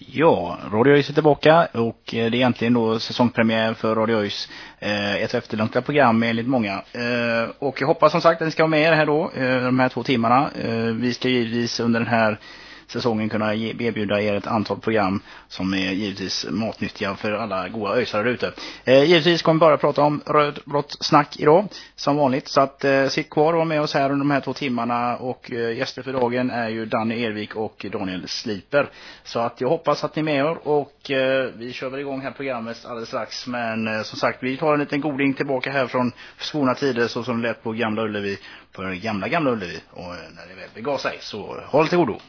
Ja, Radio ÖIS är tillbaka och det är egentligen då säsongpremiär för Radio ÖIS. Ett efterlängtat program enligt många. Och jag hoppas som sagt att ni ska vara med här då, de här 2 timmarna. Vi ska givetvis under den här säsongen kunna erbjuda er ett antal program som är givetvis matnyttiga för alla goda öisare ute. Givetvis kommer vi bara prata om röd-blått snack idag som vanligt, så att sitt kvar och var med oss här under de här 2 timmarna, och gäster för dagen är ju Danny Ervik och Daniel Sliper. Så att jag hoppas att ni är med er, och vi kör väl igång här programmet alldeles strax, men som sagt, vi tar en liten goding tillbaka här från svåra tider så som det lät på Gamla Ullevi, för gamla Ullevi, och när det väl begav sig, så håll till godo.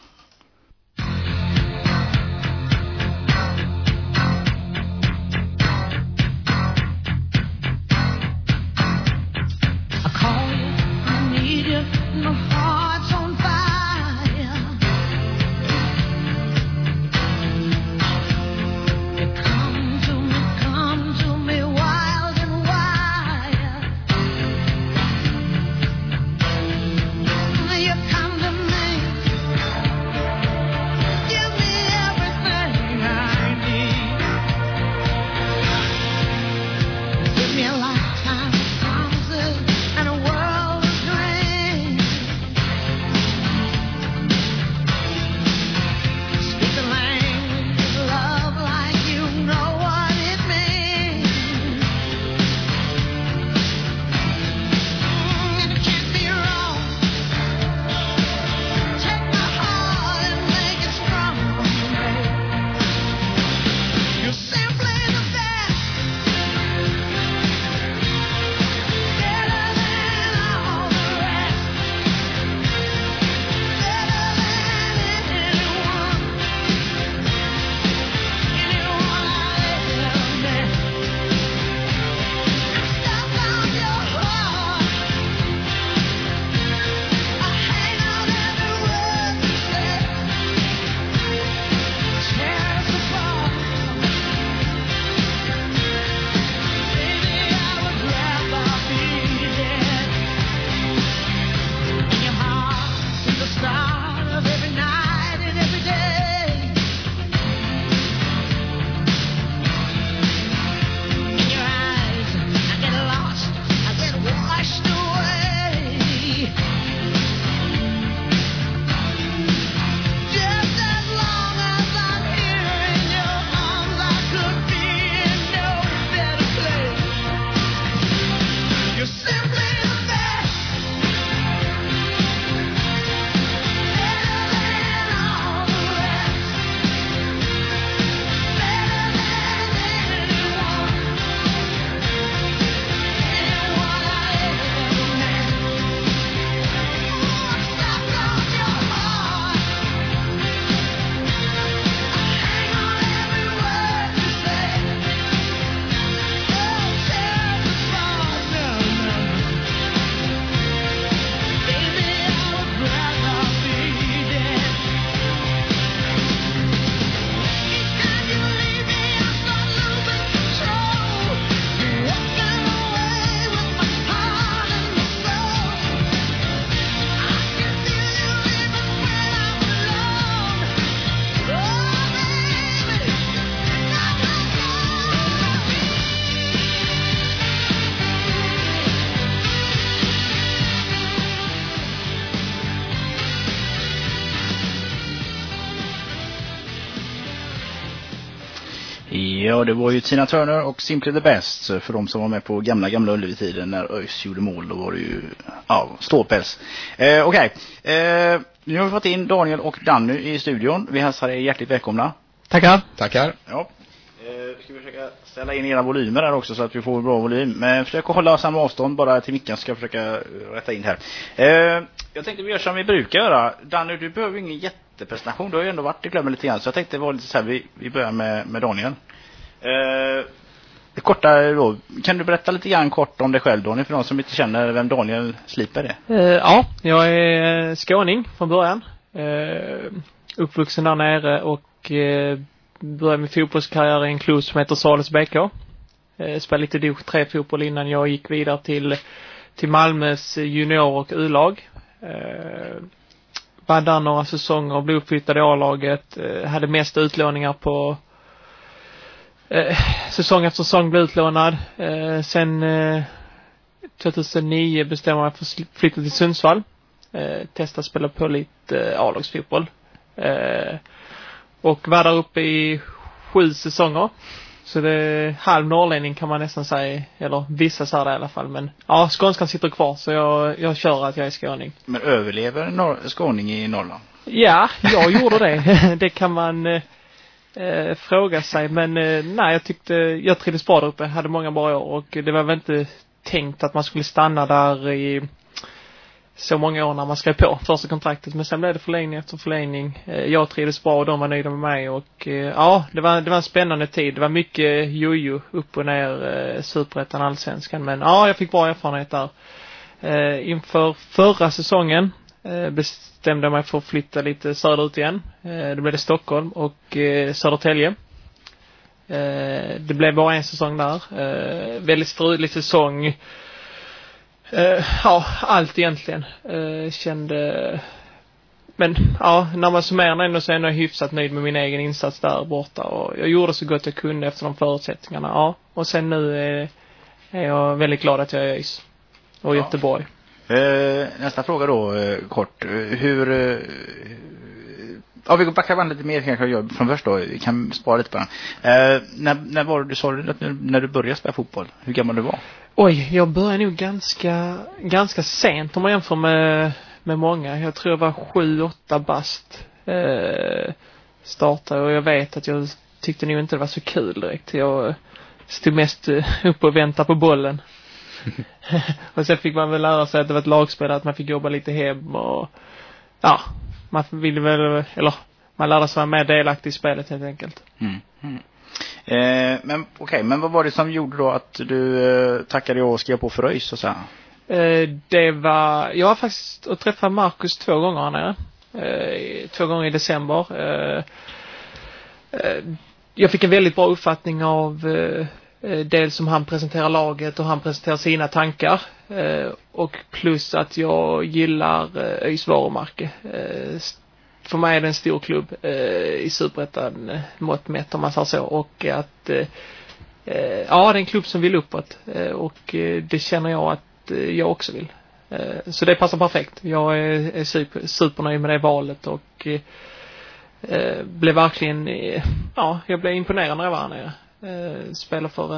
Ja, det var ju Tina Turner och Simply the Best för de som var med på gamla Ullevi-tiden när ÖIS gjorde mål. Då var det ju ståpäls. Okej. Nu har vi fått in Daniel och Danny i studion. Vi hälsar er hjärtligt välkomna. Tackar. Ja. Ska vi försöka ställa in era volymer här också så att vi får bra volym. Men försök att hålla samma avstånd bara till micken, ska jag försöka rätta in här. Jag tänkte vi gör som vi brukar göra. Danny, du behöver ingen jättepresentation. Du har ju ändå varit i klubben lite grann. Så jag tänkte det var lite så här, vi börjar med Daniel. Korta då. Kan du berätta lite grann kort om dig själv, Daniel, för de som inte känner vem Daniel Sliper är? Ja, jag är skåning från början. Uppvuxen där nere och började min fotbollskarriär i en klubb som heter Sales BK. Spelade lite division 3-fotboll innan jag gick vidare till Malmös junior- och U-lag. var där några säsonger och blev uppflyttad i A-laget. Hade mest utlåningar på säsong efter säsong blev utlånad. Sen 2009 bestämde jag mig för att flytta till Sundsvall. Testa att spela på lite A-lagsfotboll. Och var där uppe i 7 säsonger. Så det är halv norrlänning kan man nästan säga. Eller vissa säger det i alla fall. Men ja, skånskan sitter kvar så jag kör att jag är skåning. Men överlever skåning i Norrland? Ja, jag gjorde det. Det kan man fråga sig. Men nej, jag trivdes bra där uppe. Hade många bra år. Och det var väl inte tänkt att man skulle stanna där i så många år när man skrev på första kontraktet. Men sen blev det förlängning efter förlängning. Jag trivdes bra och de var nöjda med mig. Och ja, det var en spännande tid. Det var mycket jojo upp och ner Superettan, Allsvenskan. Men ja, jag fick bra erfarenhet där. Inför förra säsongen bestämde jag mig för att flytta lite söderut igen. Det blev det Stockholm och Södertälje. Det blev bara en säsong där. Väldigt strulig säsong. Ja, allt egentligen. Kände... Men ja, när man summerar ändå så är jag hyfsat nöjd med min egen insats där borta. Och jag gjorde så gott jag kunde efter de förutsättningarna. Ja, och sen nu är jag väldigt glad att jag är i ÖIS och Göteborg. Nästa fråga då, kort. Hur... Ja, vi går backa lite mer kanske från först då. Vi kan spara lite på den. När var du, sa du att när du började spela fotboll? Hur gammal du var? Oj, jag började nog ganska sent om man jämför med många. Jag tror jag var 7-8 bast startade och jag vet att jag tyckte nog inte det var så kul direkt. Jag stod mest upp och väntade på bollen. Och sen fick man väl lära sig att det var ett lagspel, att man fick jobba lite hem och ja, man ville väl, eller man lärde sig vara mer delaktig i spelet helt enkelt. Men okej, men vad var det som gjorde då att du tackade och skrev på för ÖIS och så här? Jag var faktiskt och träffade Marcus 2 gånger här nere. 2 gånger i december. Jag fick en väldigt bra uppfattning av dels som han presenterar laget och han presenterar sina tankar. Och plus att jag gillar ÖIS varumärke. För mig är det en stor klubb i Superettan mått mätt om man säger så. Och att ja, det är en klubb som vill uppåt. Och det känner jag att jag också vill. Så det passar perfekt. Jag är supernöjd med det valet och blev verkligen, ja, jag blev imponerad när jag var här nere. Spelar för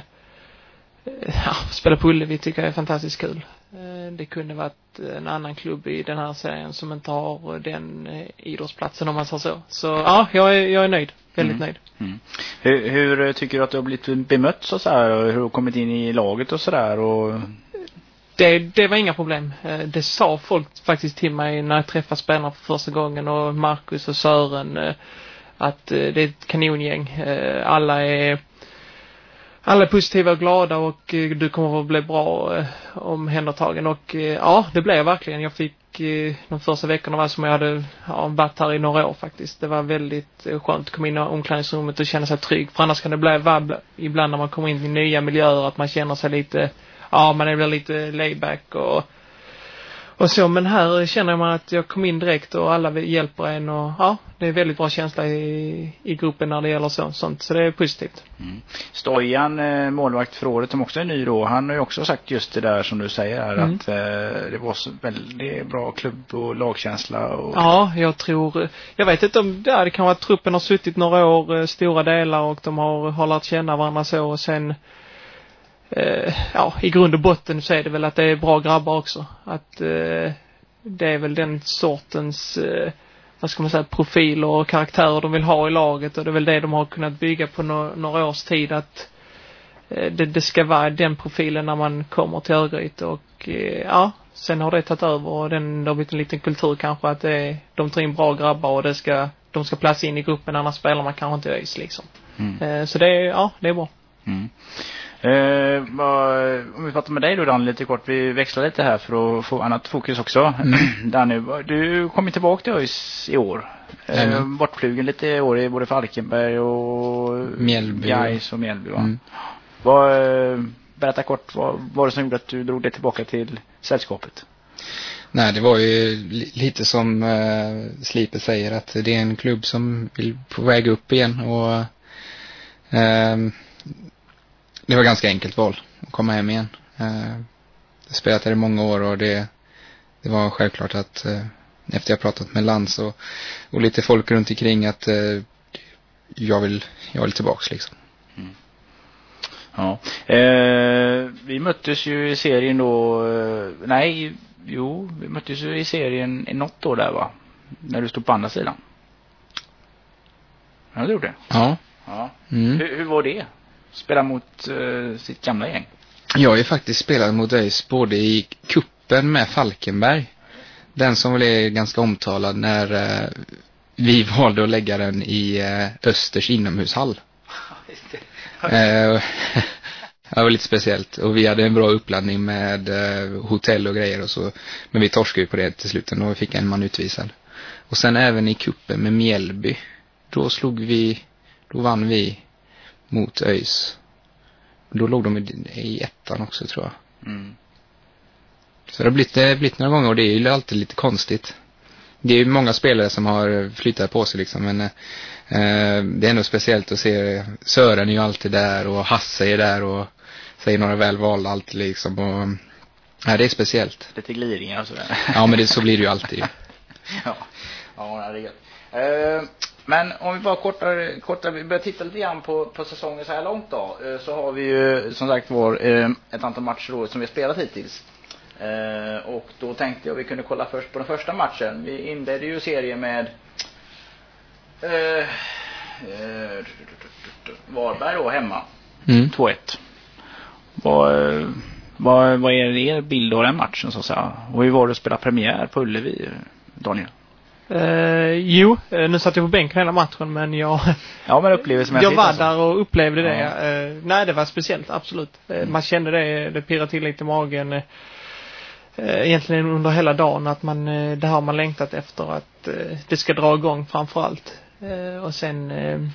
spela på Ullevi tycker jag är fantastiskt kul. Det kunde varit en annan klubb i den här serien som inte har den idrottsplatsen om man säger så. Så ja, jag är nöjd. Väldigt nöjd. Hur tycker du att du har blivit bemött så här och hur du har kommit in i laget och sådär? Och... Det var inga problem. Det sa folk faktiskt till mig när jag träffade spelarna för första gången och Marcus och Sören att det är ett kanongäng. Alla är positiva och glada och du kommer att bli bra omhändertagen. Och ja, det blev jag verkligen. Jag fick de första veckorna var som jag hade varit här i några år faktiskt. Det var väldigt skönt att komma in i omklädningsrummet och känna sig trygg. För annars kan det bli ibland när man kommer in i nya miljöer att man känner sig lite, ja, man är lite layback och så. Men här känner man att jag kom in direkt och alla hjälper en och ja, det är väldigt bra känsla i gruppen när det gäller sånt. Så det är positivt. Stojan, målvakt för året, som också är ny då, han har ju också sagt just det där som du säger här, att det var så väldigt bra klubb och lagkänsla. Och... Ja, jag vet inte om det kan vara att truppen har suttit några år, stora delar, och de har lärt känna varandra så, och sen ja, i grund och botten så är det väl att det är bra grabbar också. Att det är väl den sortens vad ska man säga, profil och karaktärer de vill ha i laget, och det är väl det de har kunnat bygga på några års tid, att det ska vara den profilen när man kommer till Örgryte. Och ja, sen har det tagit över och det har blivit en liten kultur kanske att de tar in bra grabbar och de ska platsa in i gruppen, annars spelar man kanske inte ÖIS liksom. Så det är bra. Om vi pratar med dig då, Dan, lite kort. Vi växlar lite här för att få annat fokus också. Danny, du kommer tillbaka till ÖIS i år. Bortflugen lite i år i både Falkenberg och Mjällby. Gais och Mjällby, va? Berätta kort, vad var det som gjorde att du drog dig tillbaka till sällskapet? Nej, det var ju lite som Sliper säger, att det är en klubb som vill på väg upp igen, och det var ganska enkelt val att komma hem igen. Jag spelat här i många år, och det var självklart att efter jag pratat med Lans och lite folk runt omkring att jag vill tillbaks liksom. Mm. Ja. Vi möttes ju i serien då, vi möttes ju i serien i något år där, va? När du stod på andra sidan. Ja, du gjorde det. Ja. Mm. Hur var det? Spela mot sitt gamla gäng? Jag har ju faktiskt spelat mot ÖIS både i kuppen med Falkenberg. Den som väl är ganska omtalad när vi valde att lägga den i Östers inomhushall. Det var lite speciellt. Och vi hade en bra uppladdning med hotell och grejer och så. Men vi torskade ju på det till slut, och vi fick en man utvisad. Och sen även i kuppen med Mjällby. Då vann vi mot ÖIS. Då låg de i ettan också, tror jag. Mm. Så det har blivit några gånger, och det är ju alltid lite konstigt. Det är ju många spelare som har flyttat på sig liksom, men det är nog speciellt att se. Sören är ju alltid där, och Hasse är där och säger några välvalda alltid liksom, och det är speciellt. Lite glidningar och sådär. Ja, men så blir det ju alltid. Ja, det är gött. Men om vi bara kortare vi börjar titta lite grann på säsongen så här långt då, så har vi ju som sagt ett antal matcher då som vi har spelat hittills. Och då tänkte jag vi kunde kolla först på den första matchen. Vi inledde ju serien med Varberg då hemma. 2-1. Vad är er bild av den matchen så att säga? Och hur var det att spela premiär på Ullevi, Daniel? Nu satt jag på bänken hela matchen, men jag upplevelsemässigt, jag var där och upplevde det. Nej, det var speciellt, absolut. Man kände det pirrade till lite i magen. Egentligen under hela dagen, att det har man längtat efter, att det ska dra igång framförallt. Och sen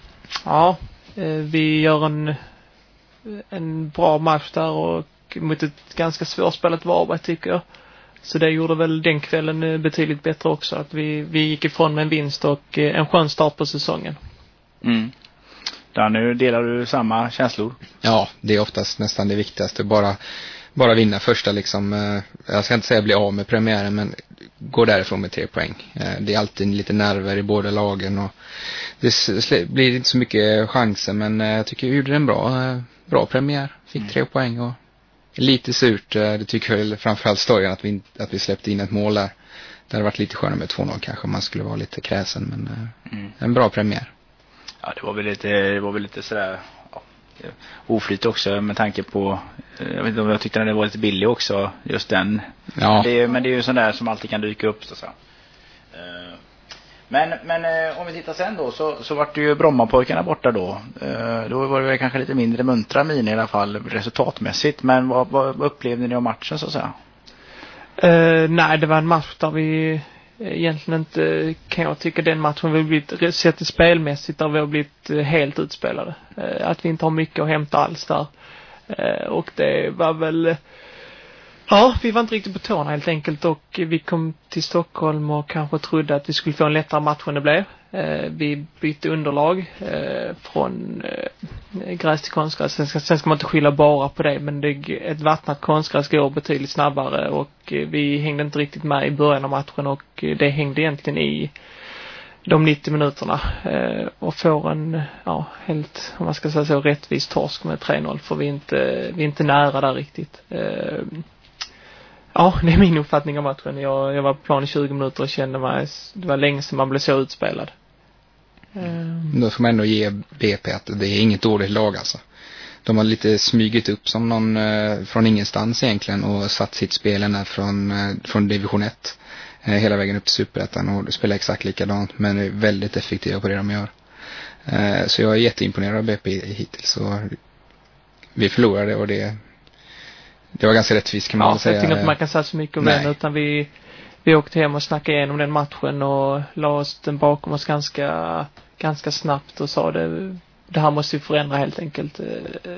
vi gör en bra match där, och mot ett ganska svårspelat Varberg, tycker jag. Så det gjorde väl den kvällen betydligt bättre också, att vi gick ifrån med en vinst och en skön start på säsongen. Där nu delar du samma känslor? Ja, det är oftast nästan det viktigaste, bara vinna första liksom. Jag ska inte säga bli av med premiären, men gå därifrån med 3 poäng. Det är alltid lite nerver i båda lagen, och det blir inte så mycket chanser, men jag tycker vi gjorde en bra premiär. Fick 3 poäng, och lite surt, det tycker jag framförallt Stojan, att vi släppte in ett mål där. Det hade varit lite skönare med 2-0 kanske, man skulle vara lite kräsen, men en bra premiär. Ja, det var väl lite sådär oflyt också, med tanke på jag vet inte om jag tyckte att det var lite billig också, just den. Ja. Men det är ju sån där som alltid kan dyka upp så. Men om vi tittar sen då, så vart det ju Brommapojkarna borta då. Då var det väl kanske lite mindre muntra min i alla fall resultatmässigt, men vad upplevde ni av matchen så att säga? Nej, det var en match där vi egentligen inte, kan jag tycka, den matchen vi har blivit sett spelmässigt där vi har blivit helt utspelade. Att vi inte har mycket att hämta alls där. Och det var väl, vi var inte riktigt på tårna helt enkelt, och vi kom till Stockholm och kanske trodde att vi skulle få en lättare match än det blev. Vi bytte underlag från gräs till konstgräs. Sen ska man inte skylla bara på det, men ett vattnat konstgräs går betydligt snabbare, och vi hängde inte riktigt med i början av matchen, och det hängde egentligen i de 90 minuterna, och får en helt, om man ska säga så, rättvis torsk med 3-0, för vi är inte nära där riktigt. Ja, det är min uppfattning av matchen. Jag var på plan i 20 minuter och kände mig, det var länge sedan man blev så utspelad. Då får man ändå ge BP att det är inget dåligt lag alltså. De har lite smygit upp som någon från ingenstans egentligen, och satt sitt spel från division 1 hela vägen upp till Superettan, och spelar exakt likadant, men är väldigt effektiva på det de gör. Så jag är jätteimponerad av BP hittills, och vi förlorade, och det var ganska rättvist kan man säga. Jag tycker inte man kan säga så mycket om den, utan vi åkte hem och snackade igenom den matchen och la oss den bakom oss ganska snabbt, och sa det här måste vi förändra helt enkelt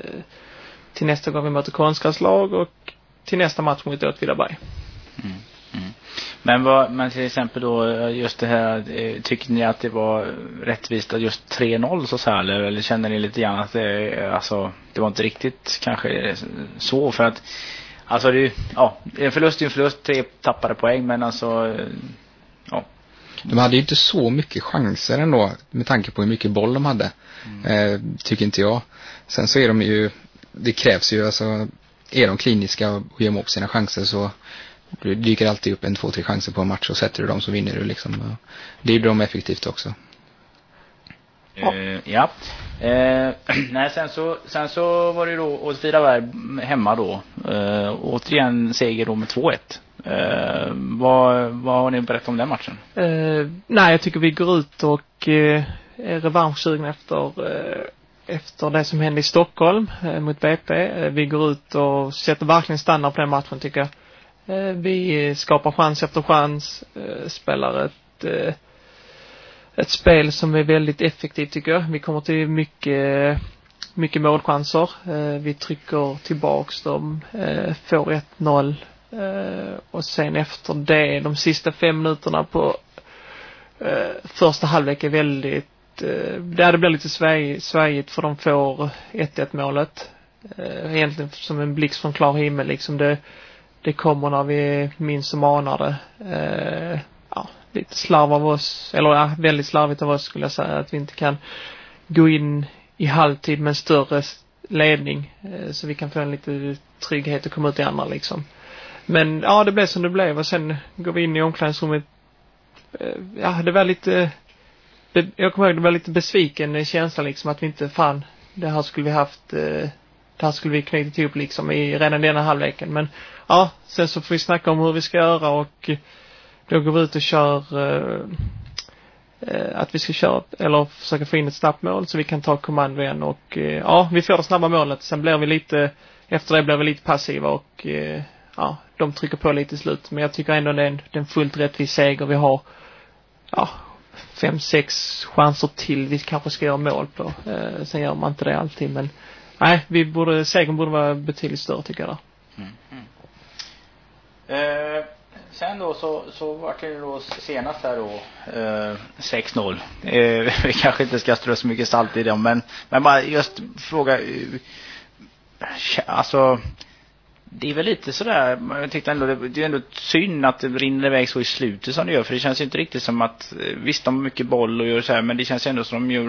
till nästa gång vi möter konstgräslag och till nästa match mot Åtvidaberg. Men till exempel då just det här, tycker ni att det var rättvist att just 3-0 så här, eller känner ni lite grann att det var inte riktigt kanske så, för att alltså en förlust är en förlust, 3 tappade poäng, men alltså de hade ju inte så mycket chanser ändå med tanke på hur mycket boll de hade. Tycker inte jag. Sen så är de ju, det krävs ju, alltså är de kliniska och gör upp sina chanser, så du dyker alltid upp 1-2-3 chanser på en match, och sätter du dem så vinner du liksom. Det är de effektivt också. Nej, sen så var det då Åtvidaberg hemma då. Återigen seger då med 2-1. Vad har ni berättat om den matchen? Nej, jag tycker vi går ut och är revanschsugna efter det som hände i Stockholm mot BP. Vi går ut och sätter verkligen standard på den matchen, tycker jag. Vi skapar chans efter chans, spelar ett spel som är väldigt effektivt, tycker jag. Vi kommer till mycket målchanser. Vi trycker tillbaks dem, får 1-0, och sen efter det, de sista 5 minuterna på första halvlek är väldigt, det blir lite svajigt, för de får 1-1 målet. Egentligen som en blixt från klar himmel liksom. Det kommer när vi minst som anar det. Lite slarv av oss, eller väldigt slarvigt av oss skulle jag säga, att vi inte kan gå in i halvtid med en större ledning, så vi kan få en lite trygghet och komma ut i andra liksom. Men det blev som det blev, och sen går vi in i omklädningsrummet. Det var lite, jag kommer ihåg, det var lite besviken känsla liksom, att vi inte det här skulle vi haft, det här skulle vi knutit ihop liksom i redan denna halvleken. Men sen så får vi snacka om hur vi ska göra, och då går vi ut och kör att vi ska köra eller försöka få in ett snabbt mål så vi kan ta kommando igen, och vi får det snabba målet. Sen blir vi lite passiva, och de trycker på lite i slut. Men jag tycker ändå det är en fullt rättvis seger. Vi har 5-6 chanser till vi kanske ska göra mål på. Sen gör man inte det alltid, men nej, segern borde vara betydligt större, tycker jag. Sen då så var det då senast här då 6-0. Vi kanske inte ska strö så mycket salt i det, men bara just fråga, alltså det är väl lite sådär, jag tyckte ändå det är ändå synd att det rinner iväg så i slutet som det gör, för det känns inte riktigt som att, visst de har mycket boll och gör så här, men det känns ändå som de gör,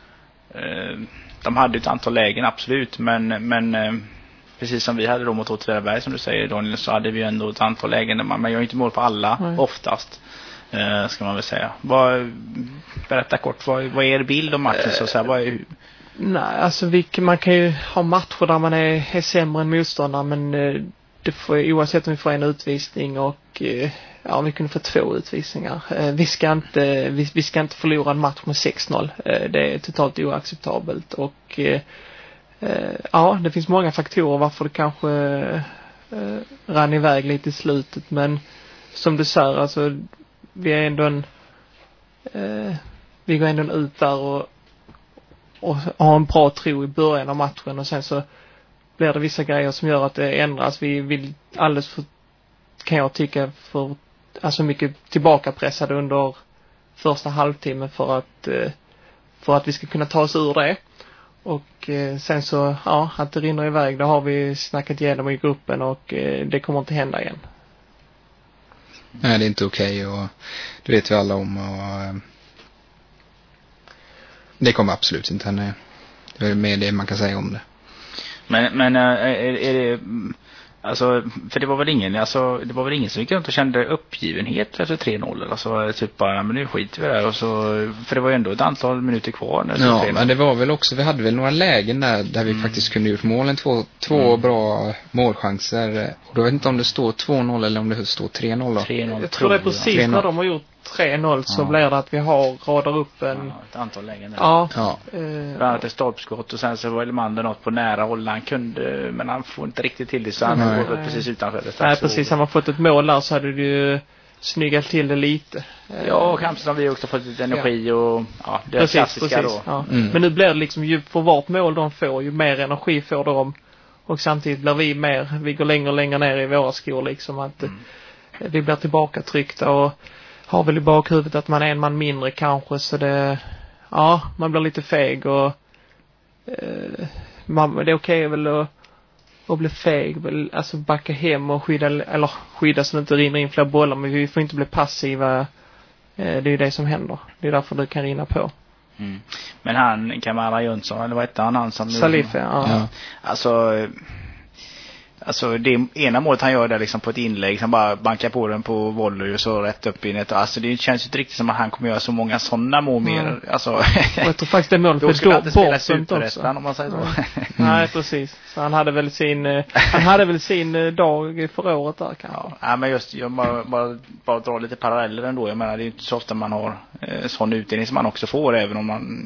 de hade ett antal lägen absolut, men precis som vi hade då mot Åtvidaberg, som du säger Daniel, så hade vi ändå ett antal lägen där man gör inte mål på alla, oftast ska man väl säga. Berätta kort, vad är bild om matchen så här, Nej, alltså man kan ju ha matcher där man är sämre än motståndare, men det får, oavsett om vi får en utvisning och vi kunde få 2 utvisningar. Vi ska inte förlora en match med 6-0. Det är totalt oacceptabelt, och det finns många faktorer varför det kanske rann iväg lite i slutet, men som du säger, alltså vi är ändå vi går ändå ut där och har en bra tro i början av matchen, och sen så blir det vissa grejer som gör att det ändras. Vi vill alldeles för, kan jag tycka, för alltså mycket tillbakapressade under första halvtimmen för att vi ska kunna ta oss ur det. Och sen så att det rinner iväg, då har vi snackat igenom i gruppen, och det kommer inte hända igen. Nej, det är inte okej, och det vet vi alla om, och det kommer absolut inte hända. Det är mer det man kan säga om det. Men är det, alltså, för det var väl ingen som gick runt och kände uppgivenhet efter 3-0, alltså typ bara, men nu skiter vi där, och så, för det var ju ändå ett antal minuter kvar när ja, men det var väl också, vi hade väl några lägen där vi faktiskt kunde gjort målen, två bra målchanser, och då vet inte om det står 2-0 eller om det står 3-0 då. 3-0, jag tror det är precis 3-0. När de har gjort 3-0 så blir det att vi radar upp ett antal lägen där. Ja. Bland annat ett stolpskott, och sen så var Elmander något på nära håll, han kunde, men han får inte riktigt till det, så han går precis utanför det. Nej, precis, han har fått ett mål där, så hade det ju snyggat till det lite. Ja, och kanske som vi också fått lite energi, och det är klassiska då. Ja. Men nu blir det liksom, ju för vart mål de får, ju mer energi får de, och samtidigt blir vi går längre och längre ner i våra skor liksom, att vi blir tillbaka tryckta och har väl i bakhuvudet att man är en man mindre kanske, så man blir lite feg och det är okej väl att bli feg, alltså backa hem och skydda så att det inte rinner in fler bollar, men vi får inte bli passiva. Det är ju det som händer. Det är därför det kan rinna på. Men han, Kamara Jönsson, eller vad heter han som Salif, ja. Alltså det ena målet han gör där liksom på ett inlägg som bara bankar på den på volley och så rätt upp in ett. Alltså det känns ju inte riktigt som att han kommer göra så många sådana mål mer. Alltså, jag tror faktiskt det målet då skulle han inte spela Superettan om man säger så. Nej, precis. Så han hade väl sin dag förra året där kanske. Ja, men just jag bara dra lite paralleller ändå. Jag menar det är inte så ofta man har sån utdelning som man också får, även om man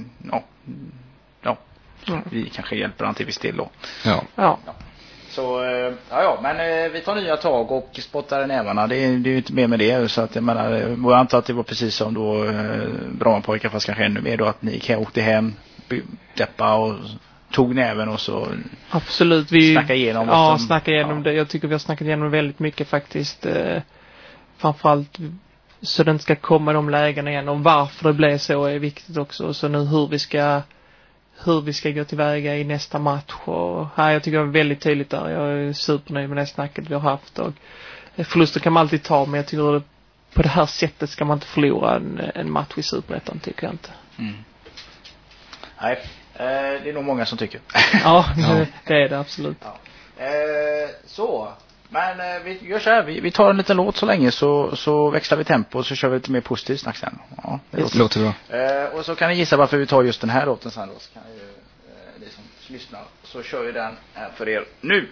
vi kanske hjälper han till viss del då. Ja. Så, men vi tar nya tag och spottar i nävarna. Det är ju inte mer med det. Så att jag menar, jag antar att det var precis som då Brommapojkar, fast kanske ännu mer då, att ni åkte hem, deppa och tog näven och så. Absolut, snacka igenom. Snacka igenom det. Jag tycker vi har snackat igenom väldigt mycket faktiskt. Framförallt så det inte ska komma de lägena igen, och varför det blev så är viktigt också. Så nu hur vi ska gå tillväga i nästa match, och jag tycker det var väldigt tydligt där. Jag är supernöjd med det snacket vi har haft, och förluster kan man alltid ta, men jag tycker att på det här sättet ska man inte förlora en match i Superettan, tycker jag inte. Nej, det är nog många som tycker. Ja, det är det absolut. Så, men vi gör så här, vi tar en liten låt så länge, så växlar vi tempo och så kör vi lite mer positivt snack sen. Ja, det låter bra. Och så kan ni gissa varför vi tar just den här låten sen då, så kan ju ni som lyssnar, så kör vi den här för er nu.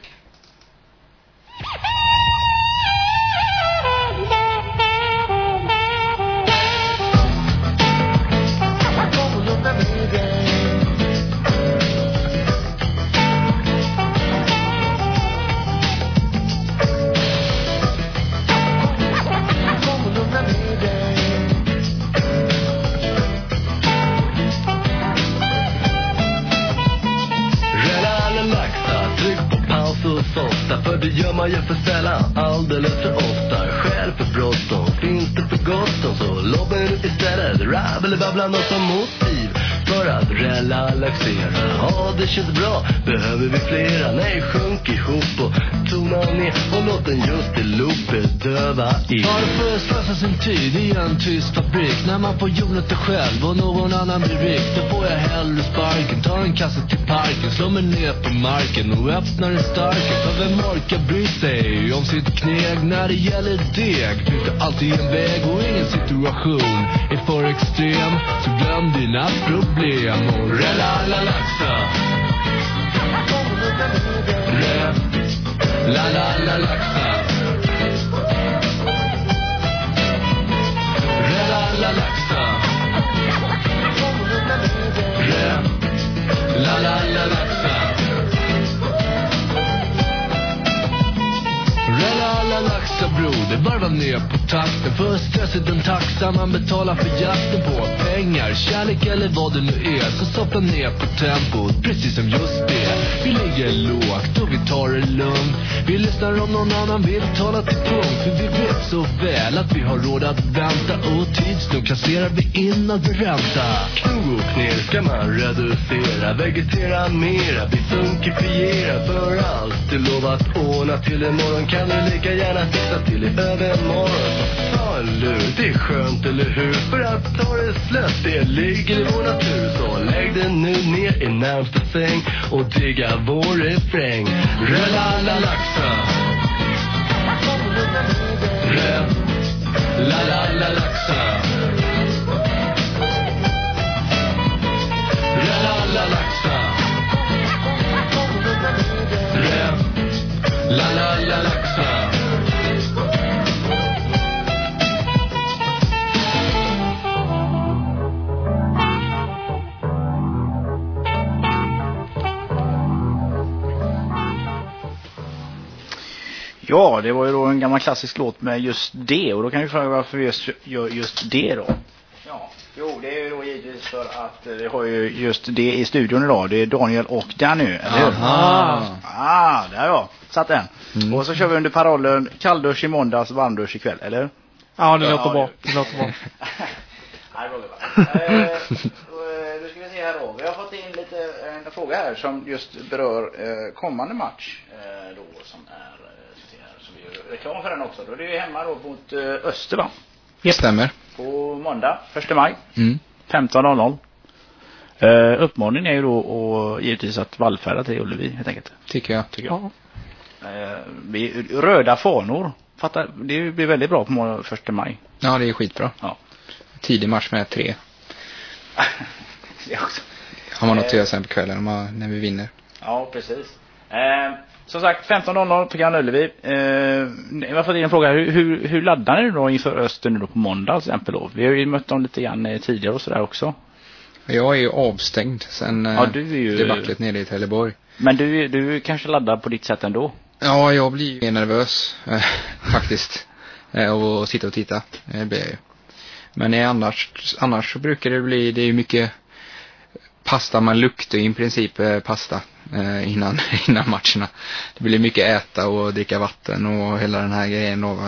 För det gör man ju för sällan, alldeles för ofta. Själv för bråttom, finns det för gott om, så låt mig istället rabbla något som motiv för att relaxera. Ja, det känns bra, behöver vi flera? Nej, sjunk ihop och tona ner och låt den just i loopet döva in. Ja, det får slösa sin tid i en tyst fabrik. När man får hjulet det själv och någon annan blir rik, då får jag hellre sparken. Ta en kasse till parken, slå mig ner på marken och öppnar en starken. För vem orkar bry sig om sitt kneg? När det gäller deg finns det alltid en väg, och ingen situation är för extrem. Så glöm dina problem och relalaxa. Relalaxa. Relalaxa. Relalaxa. Relalaxa broder, varva ner på takten. För stress är den taxa man betalar för jakten på. Pengar, kärlek eller vad det nu är, så soppla ner på tempot, precis som just det. Vi ligger lågt och vi tar det lugnt. Vi lyssnar om någon annan vill tala till punkt. För vi vet så väl att vi har råd att vänta, och tidsnok kasserar vi innan vi räntar. Knug och ner ska man reducera, vegetera mera, vi funkifiera. För allt du lovat ordna till imorgon kan du lika gärna fixa till i övermorgon. Ta en lur, det är skönt eller hur? För att ta det slött, det ligger i vår natur. Så lägg den nu ner i närmsta säng och digga vår refräng. Relalaxa. Relalaxa. Relalaxa. Relalaxa. Ja, det var ju då en gammal klassisk låt med just det. Och då kan vi fråga varför vi gör just det då. Ja, jo, det är ju då då givetvis för att vi har ju just det i studion idag. Det är Daniel och Danny, eller hur? Där var satt den. Och så kör vi under parollen kalldusch i måndags, varmdusch ikväll, eller? Ja, det låter bra. Det låter bra. Nej, bra. Nu ska vi se här då. Vi har fått in en fråga här som just berör kommande match då, som är så vi gör reklam för den också. Då är det ju hemma då mot Öster, va? Stämmer. På måndag, 1 maj, 15.00. Uppmaningen är ju då och givetvis att vallfärda till Ullevi, helt enkelt. Tycker jag. Ja. Röda fanor. Fattar, det blir väldigt bra på 1 maj. Ja, det är skitbra. Ja. Tidig match med 3. Det också. Har man något att göra sen på kvällen när vi vinner. Ja, precis. Som sagt, 15.00 på Gran Ullevi. Jag har fått in en fråga. Hur laddar ni då inför Öster nu då på måndag till exempel då? Vi har ju mött dem lite grann tidigare och sådär också. Jag är ju avstängd sen du är ju debaclet nere i Trelleborg. Men du kanske laddar på ditt sätt ändå? Ja, jag blir mer nervös faktiskt. Och sitta och titta. Det blir jag ju. Men annars så brukar det bli, det är ju mycket pasta, man luktar i princip pasta innan matcherna. Det blir mycket äta och dricka vatten och hela den här grejen av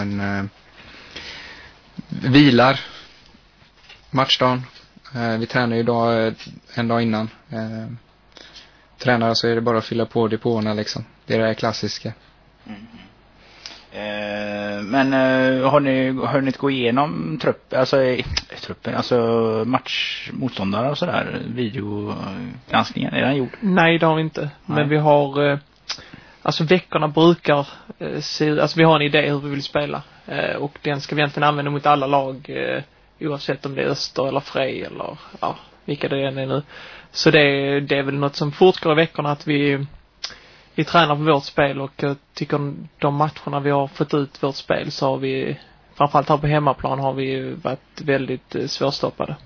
vilar matchdagen. Vi tränar ju en dag innan. Tränar så är det bara att fylla på depåerna liksom. Det är det klassiska. Men har ni gå igenom matchmotståndare och sådär, videogranskningen, är den gjord? Nej, det har vi inte. Men vi har veckorna brukar vi har en idé hur vi vill spela, och den ska vi egentligen använda mot alla lag, oavsett om det är Öster eller Frej eller vilka det än är nu. Så det är väl något som fortgår i veckorna, att vi tränar på vårt spel, och jag tycker de matcherna vi har fått ut vårt spel, så har vi, framförallt här på hemmaplan, har vi varit väldigt svårstoppade.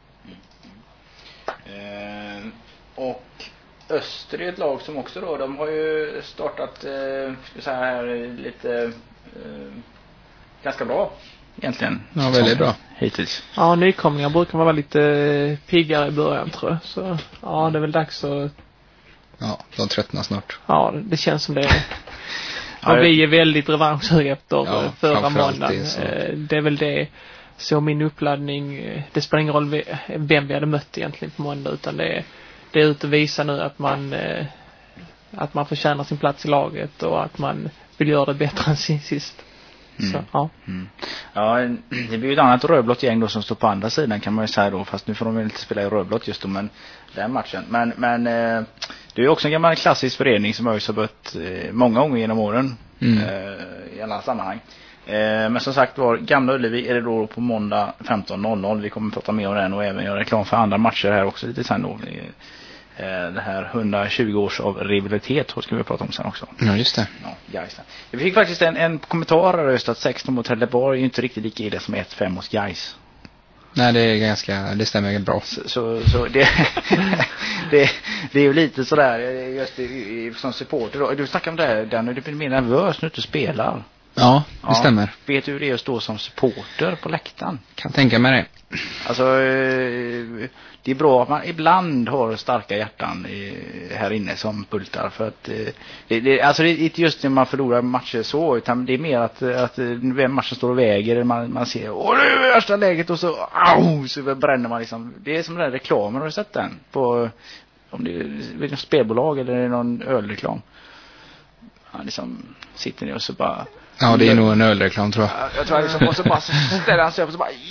Och Öster är ett lag som också då, de har ju startat så här lite ganska bra egentligen. Ja, väldigt bra hittills. Ja, nykomlingar brukar vara lite piggare i början, tror jag. Så ja, det är väl dags att... Ja, de tröttnar snart. Ja, det känns som det. Och vi är väldigt revanschsuga efter förra måndagen. Det är väl det. Så min uppladdning, det spelar ingen roll vem vi hade mött egentligen på måndag, utan det är ut att visa nu att man förtjänar sin plats i laget och att man vill göra det bättre än sist. Så, ja. Ja, det blir ju ett annat rödblått gäng då som står på andra sidan, kan man ju säga då, fast nu får de väl inte spela i rödblått just då, men den matchen. Men det är ju också en gammal klassisk förening som har ju så bött många gånger genom åren i alla sammanhang. Men som sagt var, Gamla Ullevi är det då på måndag 15.00. Vi kommer att prata mer om den och även göra reklam för andra matcher här också lite sen då. Det här 120 års av rivalitet ska vi prata om sen också. Ja, just det. Ja, just det. Vi fick faktiskt en kommentar just att 16 mot Trelleborg är ju inte riktigt lika illa som 1-5 mot Gais. Nej, det stämmer bra. Så det är ju lite sådär just som supporter då. Du snackar om det här, Danny, du blir mer nervös när du spelar. Ja, det stämmer. Vet du hur det är att stå som supporter på läktaren? Kan tänka mig det. Alltså, det är bra att man ibland har starka hjärtan här inne som bultar, för att alltså det är inte just när man förlorar matcher så, utan det är mer att vem matchen står och väger, man ser det är värsta läget och så bränner man liksom. Det är som den där reklamen, har du sett den? På, om det är ett spelbolag eller någon ölreklam. Han liksom sitter ner och så bara... Ja, det är nog en ölreklam, tror jag. Jag tror liksom, och så bara ställer han sig upp och så bara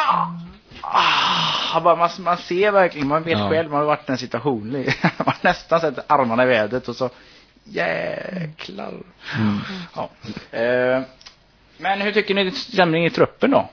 man ser verkligen, man vet själv, man har varit i den situationen. Man nästan sätter armarna i vädret och så jäklar. Ja. Men hur tycker ni stämning i truppen då?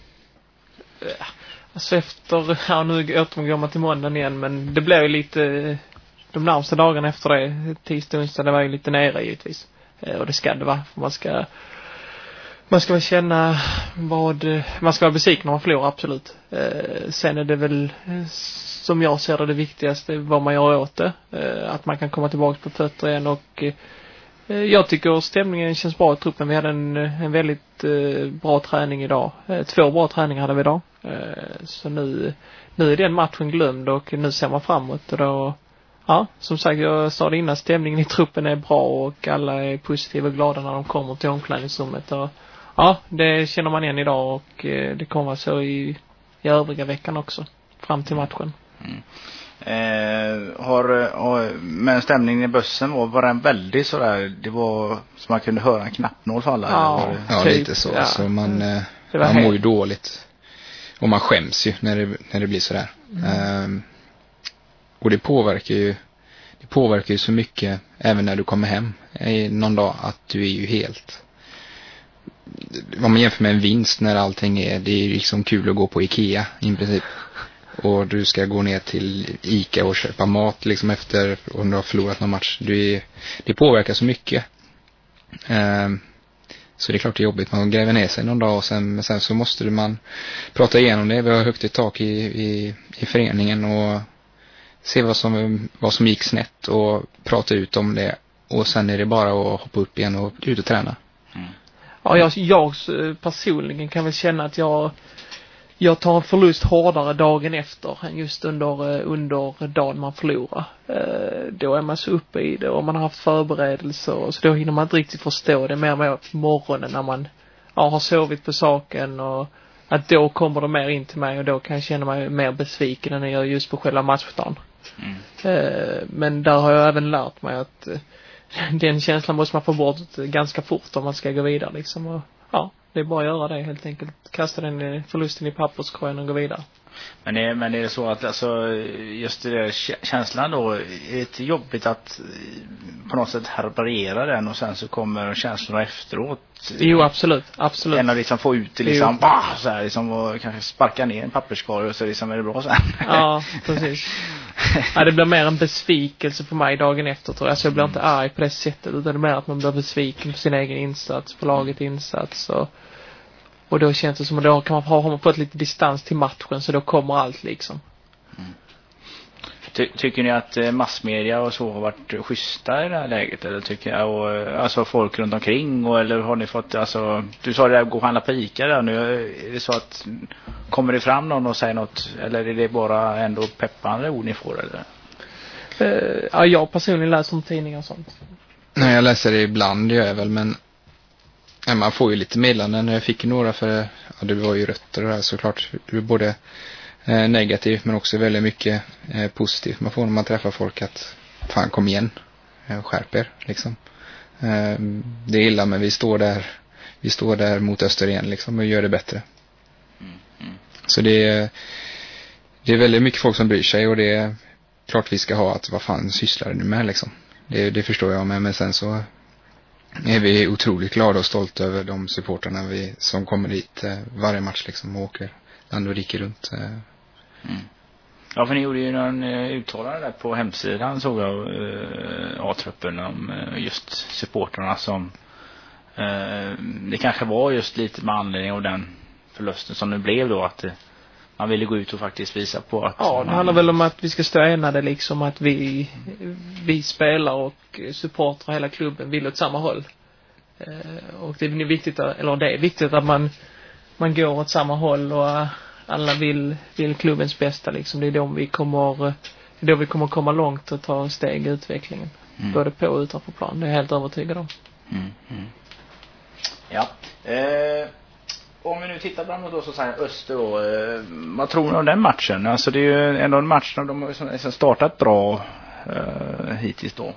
Alltså nu återgår man till måndagen igen, men det blev ju lite de närmaste dagarna efter det, tisdag och onsdag, det var ju lite nere givetvis. Och det ska det vara. Man ska väl känna man ska vara besviken om man förlorar, absolut. Sen är det väl, som jag ser det viktigaste, vad man gör åt det. Att man kan komma tillbaka på fötter igen och Jag tycker stämningen känns bra i truppen. Vi hade en väldigt bra träning idag. 2 bra träningar hade vi idag. Så nu är den matchen glömd och nu ser man framåt. Och då, ja, som sagt, jag sa det innan, stämningen i truppen är bra och alla är positiva och glada när de kommer till omklädningsrummet. Och, ja, det känner man igen idag och det kommer så i övriga veckan också, fram till matchen. Men stämningen i bussen var den väldigt sådär, det var som man kunde höra en knappnål falla. Ja, lite så. Ja. Så man mår ju dåligt. Och man skäms ju när det blir sådär. Och det påverkar ju så mycket även när du kommer hem någon dag, att du är ju helt, vad man jämför med en vinst när allting det är liksom kul att gå på Ikea i princip. Och du ska gå ner till Ica och köpa mat liksom efter om du har förlorat någon match. Det påverkar så mycket. Så det är klart det är jobbigt. Man gräver ner sig någon dag och sen så måste man prata igenom det. Vi har högt i tak i föreningen och se vad som gick snett och prata ut om det. Och sen är det bara att hoppa upp igen och ut och träna. Ja, jag personligen kan väl känna att jag tar en förlust hårdare dagen efter än just under dagen man förlorar. Då är man så uppe i det och man har haft förberedelser, så då hinner man inte riktigt förstå det mer på morgonen när man har sovit på saken, och att då kommer det mer in till mig och då kan jag känna mig mer besviken än jag gör just på själva matchdagen. Men där har jag även lärt mig att den känslan måste man få bort ganska fort om man ska gå vidare liksom. Och ja, det är bara att göra det helt enkelt. Kasta den förlusten i papperskorgen och gå vidare. Men är det så att alltså, just det där känslan då, är det jobbigt att på något sätt härbärgera den och sen så kommer känslorna efteråt? Jo, absolut. En av liksom få ut det liksom, så här, liksom, och kanske sparka ner en papperskorg och så liksom är det bra sen. Ja, precis. Ja, det blir mer en besvikelse för mig dagen efter, tror jag. Så jag blir inte arg på det sättet, utan det är mer att man blir besviken på sin egen insats, på laget insats. Och då känns det som att då har man fått lite distans till matchen, så då kommer allt liksom. Tycker ni att massmedia och så har varit schyssta i det här läget? Eller tycker jag, och, alltså folk runt omkring, eller har ni fått, alltså, du sa det där, gå och handla på Ica där nu, är det så att kommer det fram någon och säger något, eller är det bara ändå peppande ord ni får, eller? Ja, jag personligen läser om tidningar och sånt. Nej, jag läser det ibland, gör jag väl, men man får ju lite meddelanden. Jag fick några för, det var ju rötter och det här, såklart. Det är både negativt men också väldigt mycket positivt. Man får när man träffar folk att fan, kom igen, skärp er liksom. Det är illa, men vi står där mot öster igen liksom och gör det bättre. Så det är väldigt mycket folk som bryr sig, och det är klart vi ska ha att vad fan sysslar ni med liksom. Det förstår jag med, men sen så är vi otroligt glada och stolta över de supporterna som kommer dit varje match liksom, och åker land och rike runt. Ja, för ni gjorde ju någon uttalande där på hemsidan, såg jag, A-truppen om just supporterna som det kanske var just lite med anledning av den förlusten som det blev då, att man ville gå ut och faktiskt visa på att... Ja, det handlar väl om att vi ska stå enade liksom, att vi spelar och supportrar hela klubben vill åt samma håll. Och det är viktigt att man går åt samma håll och alla vill klubbens bästa liksom. Det är då vi kommer komma långt och ta steg i utvecklingen. Både på och utanför plan. Det är jag helt övertygad om. Ja. Om vi nu tittar framåt då, så säger Öster då, vad tror ni om den matchen? Alltså det är ju ändå en match där de har startat bra hittills då.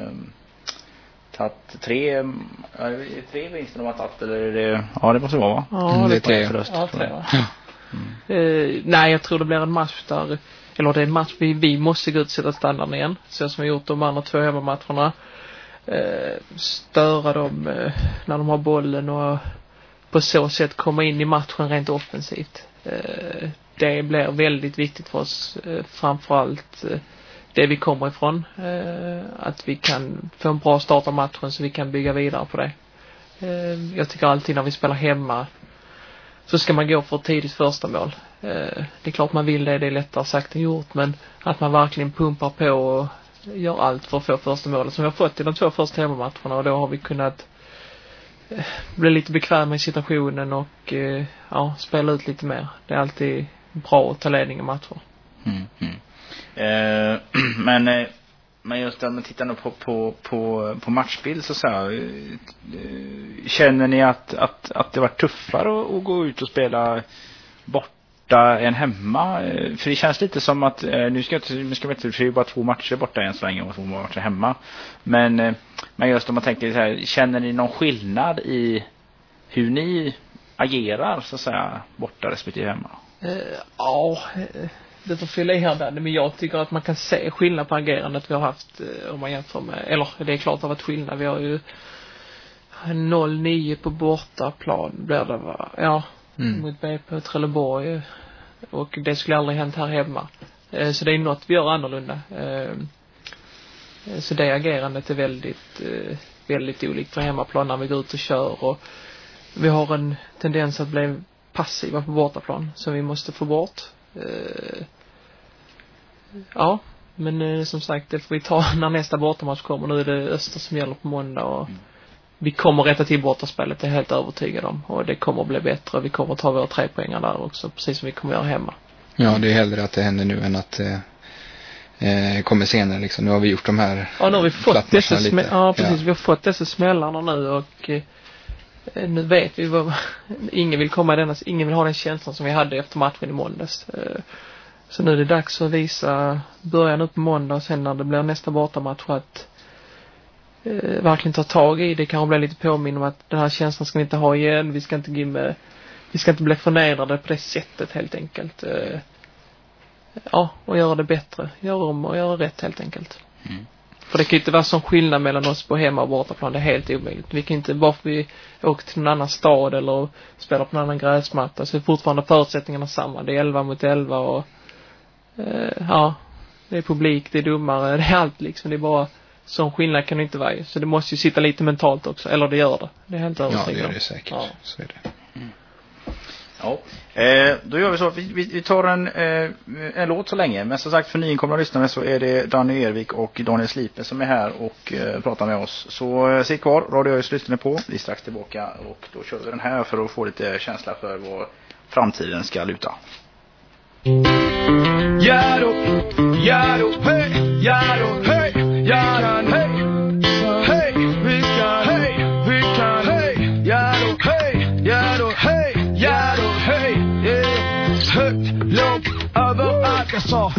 Tagit tre vinster de har tagit, eller är det, ja det måste vara, va? Ja, det är 3 förlust. Ja, 3, va? Nej, jag tror det blir en match där, eller det är en match vi måste gå ut och sätta standarden igen, så som vi gjort de andra 2 hemmamatcherna. Störa dem när de har bollen och på så sätt komma in i matchen rent offensivt. Det blir väldigt viktigt för oss, framförallt det vi kommer ifrån, att vi kan få en bra start av matchen så vi kan bygga vidare på det. Jag tycker alltid när vi spelar hemma så ska man gå för ett tidigt första mål. Det är klart man vill det är lättare sagt än gjort, men att man verkligen pumpar på och gör allt för att få första målet som vi har fått i de 2 första hemmamatcherna, och då har vi kunnat bli lite bekväma i situationen och spela ut lite mer. Det är alltid bra att ta ledning i matcher. Men just när man tittar nu på matchbild så känner ni att det var tuffare att gå ut och spela borta än hemma? För det känns lite som att nu ska vi inte, för det är bara 2 matcher borta än så länge och 2 matcher hemma. Men just om man tänker så här, känner ni någon skillnad i hur ni agerar så att säga borta respektive hemma? Det får fylla i här där, men jag tycker att man kan se skillnad på agerandet vi har haft om man jämför med, eller det är klart att det har varit skillnad. Vi har ju 0-9 på bortaplan blir det, va? Mot BP Trelleborg, och det skulle aldrig hänt här hemma. Så det är något vi gör annorlunda. Så det agerandet är väldigt olikt för hemmaplan när vi går ut och kör, och vi har en tendens att bli passiva på bortaplan som vi måste få bort. Men som sagt, det får vi ta när nästa bortamatch kommer. Nu är det Öster som gäller på måndag, och vi kommer rätta till bortaspelet, det är helt övertygad om, och det kommer att bli bättre. Vi kommer att ta våra 3 poängar där också, precis som vi kommer att göra hemma. Ja, det är hellre att det händer nu än att kommer senare liksom. Nu har vi gjort de här. Ja, nu har vi fått dessa precis, vi har fått dessa smällarna nu, och nu vet vi vad ingen vill ha den känslan som vi hade efter matchen i måndags. Så nu är det dags att visa början upp på måndag, och sen när det blir nästa bortamatch att verkligen ta tag i det. Kan bli lite påminn om att den här känslan ska vi inte ha igen. Vi ska inte bli förnedrade på det sättet helt enkelt. Och göra det bättre. Göra om och göra rätt helt enkelt. För det kan inte vara sån skillnad mellan oss på hemma- och bortaplan. Det är helt omöjligt. Vi kan inte, bara för vi åker till någon annan stad eller spelar på en annan gräsmatta, så är fortfarande förutsättningarna samma. Det är 11 mot 11 och det är publik, det är domare, det är allt liksom. Det är bara, sån skillnad kan det inte vara. Så det måste ju sitta lite mentalt också. Eller det gör det. Det är helt övertygad. Ja, det gör det säkert. Ja. Så är det. Då gör vi så. Vi tar en låt så länge. Men som sagt, för nyinkomna lyssnare så är det Danny Ervik och Daniel Slipe som är här och pratar med oss. Så sitt kvar, Radio Ös lyssnar på. Vi är strax tillbaka, och då kör vi den här för att få lite känsla för vad framtiden ska luta. Jaro, hej, jaro, hej, jaran, hej, hej, vi kan, hej, jaro, hej, högt, lågt, överallt jag sa.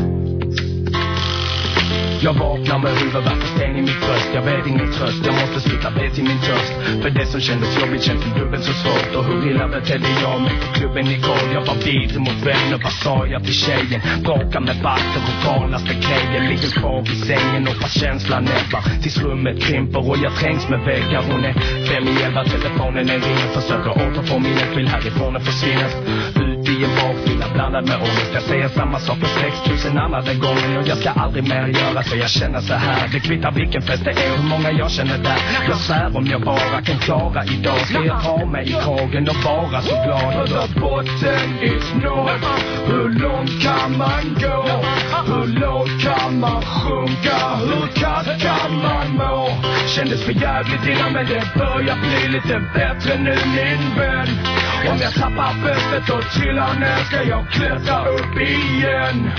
Jag vaknar med huvudvärk och sten i mitt bröst. Jag vet ingen tröst, jag måste sluta be till min törst. För det som kändes jobbigt känns dubbelt så svårt. Och hur illa betedde jag mig på klubben igår? Jag var vidrig mot vänner, vad sa jag till tjejen? Bråkar med vakter och galnaste grejer. Ligger kvar vid sängen och fast känslan näbbar tills rummet krymper och jag trängs med väggar. Hon är 5 i 11, telefonen är ringer. Försöker återfå minnet, vill härifrån och försvinner. I en bakfylla blandad med ångest. Jag säger samma sak för 6000 andra gånger. Och jag ska aldrig mer göra så jag känner så här. Det kvittar vilken fest det är och hur många jag känner där. Jag svär om jag bara kan klara idag. Ska jag ta mig i kragen och vara så glad. För botten is nåd. Hur långt kan man gå? Hur lågt kan man sjunka? Hur katt kan man må? Kändes för jävligt innan, men det börjar bli lite bättre nu min vän. Om jag tappar fästet och trillar ner ska jag klättra upp igen.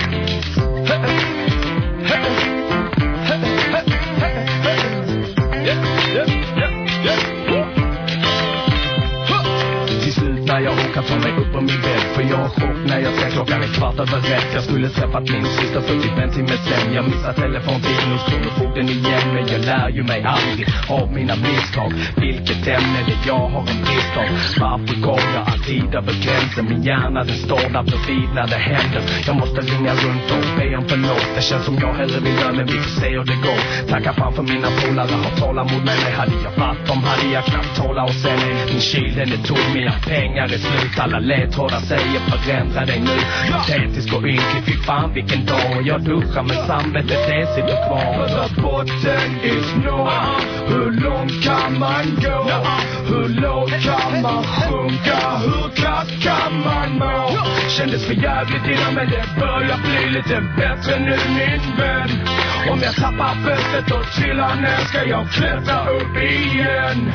Till slut när jag råkar ta mig upp på min bädd, för jag har chock när jag ser klockan är 1:15. Jag skulle träffat min sista 45 timmar sen. Jag missar telefontiden hos kronofogden igen. Men jag lär ju mig aldrig av mina misstag. Vilket ämne det jag har en brist av. Varför går jag alltid över gränsen? Min hjärna den står där bredvid när det händer. Jag måste ringa runt och be om förlåt. Det känns som jag hellre vill dö, men vi får se hur det går. Tacka fan för mina polare har tålamod med mig. Hade jag varit dem hade jag knappt tåla. Och sen min kyl den är tom, mina pengar är slut. Alla ledtrådar säger förändra dig nu. Patetisk och ynklig, fy fan vilken dag. Jag duschar med samvetet, det sitter kvar. För botten is nåd. Hur långt kan man gå? Hur lågt kan man sjunka? Hur katt kan man må? Kändes för jävligt innan, men det börjar bli lite bättre nu min vän. Om jag tappar fästet och trillar ner ska jag klättra upp igen.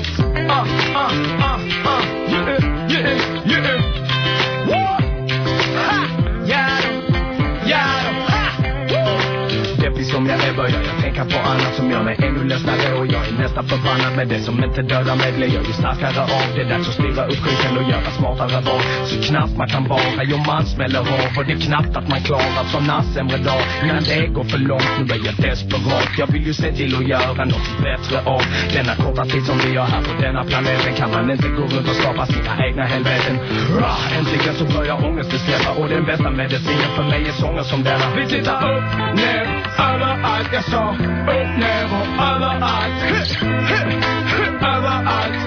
Som jag är börjar jag tänka på annat som gör mig ännu ledsnare. Och jag är nästan förbannad med det som inte dödar mig. Blir jag ju starkare av det där som styrar upp skiten och göra smartare val. Så knappt man kan vara, jo man smäller av. Och det är knappt att man klarar såna sämre dag. Innan det går för långt, nu är jag desperat. Jag vill ju se till att göra något bättre av denna korta tid som vi har här på denna planeten. Kan man inte gå runt och skapa sina egna helveten. Äntligen så börjar ångesten släppa. Och den bästa medicinen för mig är sånger som denna. Vi tittar upp, ner, överallt. Jag sa upp, ner och överallt. Överallt.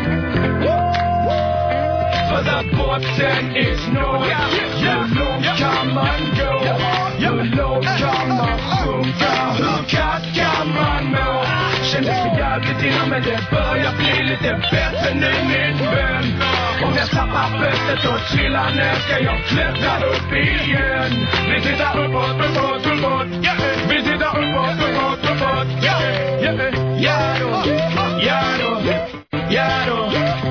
För där botten is nåd. Hur långt kan man gå? Hur långt kan man sjunka? Hur katt kan man må? Kändes för jävligt innan men det börjar bli lite bättre nu min vän. Om jag tappar fästet och trillar ner ska jag klättra upp igen. Vi tittar uppåt, uppåt, uppåt. Vi tittar uppåt, uppåt, uppåt. Ja då, ja då, ja då.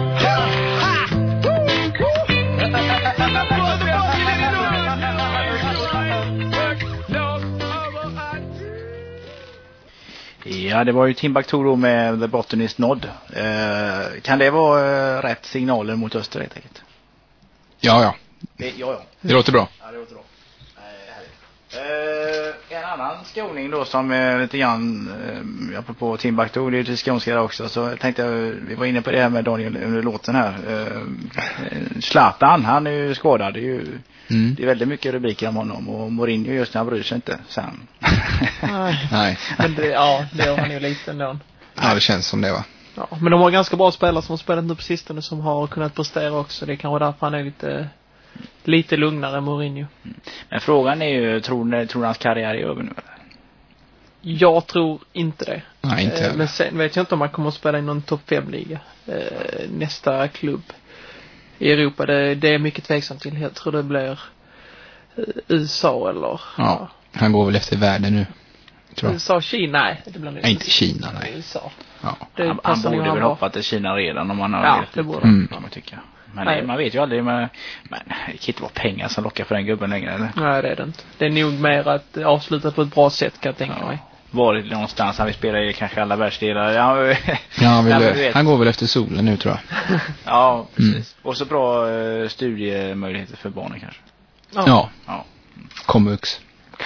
Ja, det var ju Timbuktu då med The Botanist Nod. Kan det vara rätt signaler mot öster helt enkelt? Ja. Ja. Det låter bra. Ja, det låter bra. En annan skåning då som lite grann apropå Timbuktu, det är ju skånska också, så jag tänkte vi var inne på det här med Daniel under låten här. Zlatan, han är ju skadad, det är väldigt mycket rubriker om honom, och Mourinho just när han bryr sig inte sen. Nej. Men det har han ju lite ändå. Ja, det känns som det, va? Ja, men de har ganska bra spelare som har spelat nu på sistone som har kunnat prestera också. Det är kanske därför han är lite lugnare än Mourinho. Men frågan är ju, tror hans karriär är över nu eller? Jag tror inte det. Nej, inte men sen vet jag inte om man kommer att spela i någon topp 5-liga. Nästa klubb i Europa, det är mycket tveksamt till. Jag tror det blir USA eller... Ja, han går väl efter världen nu, tror jag. USA, Kina, nej. Det blir nej, inte Kina, nej. USA. Ja. Han borde väl hoppa till Kina redan om man har ja, det borde man tycker. Men man vet ju aldrig, men det kan inte vara pengar som lockar för den gubben längre, eller? Nej, det är det inte. Det är nog mer att avsluta på ett bra sätt, kan jag tänka mig. Varit någonstans han vill spela i kanske alla världsdelar. Han går väl efter solen nu, tror jag. Ja, precis. Och så bra studiemöjligheter för barnen kanske. Ja. Komvux.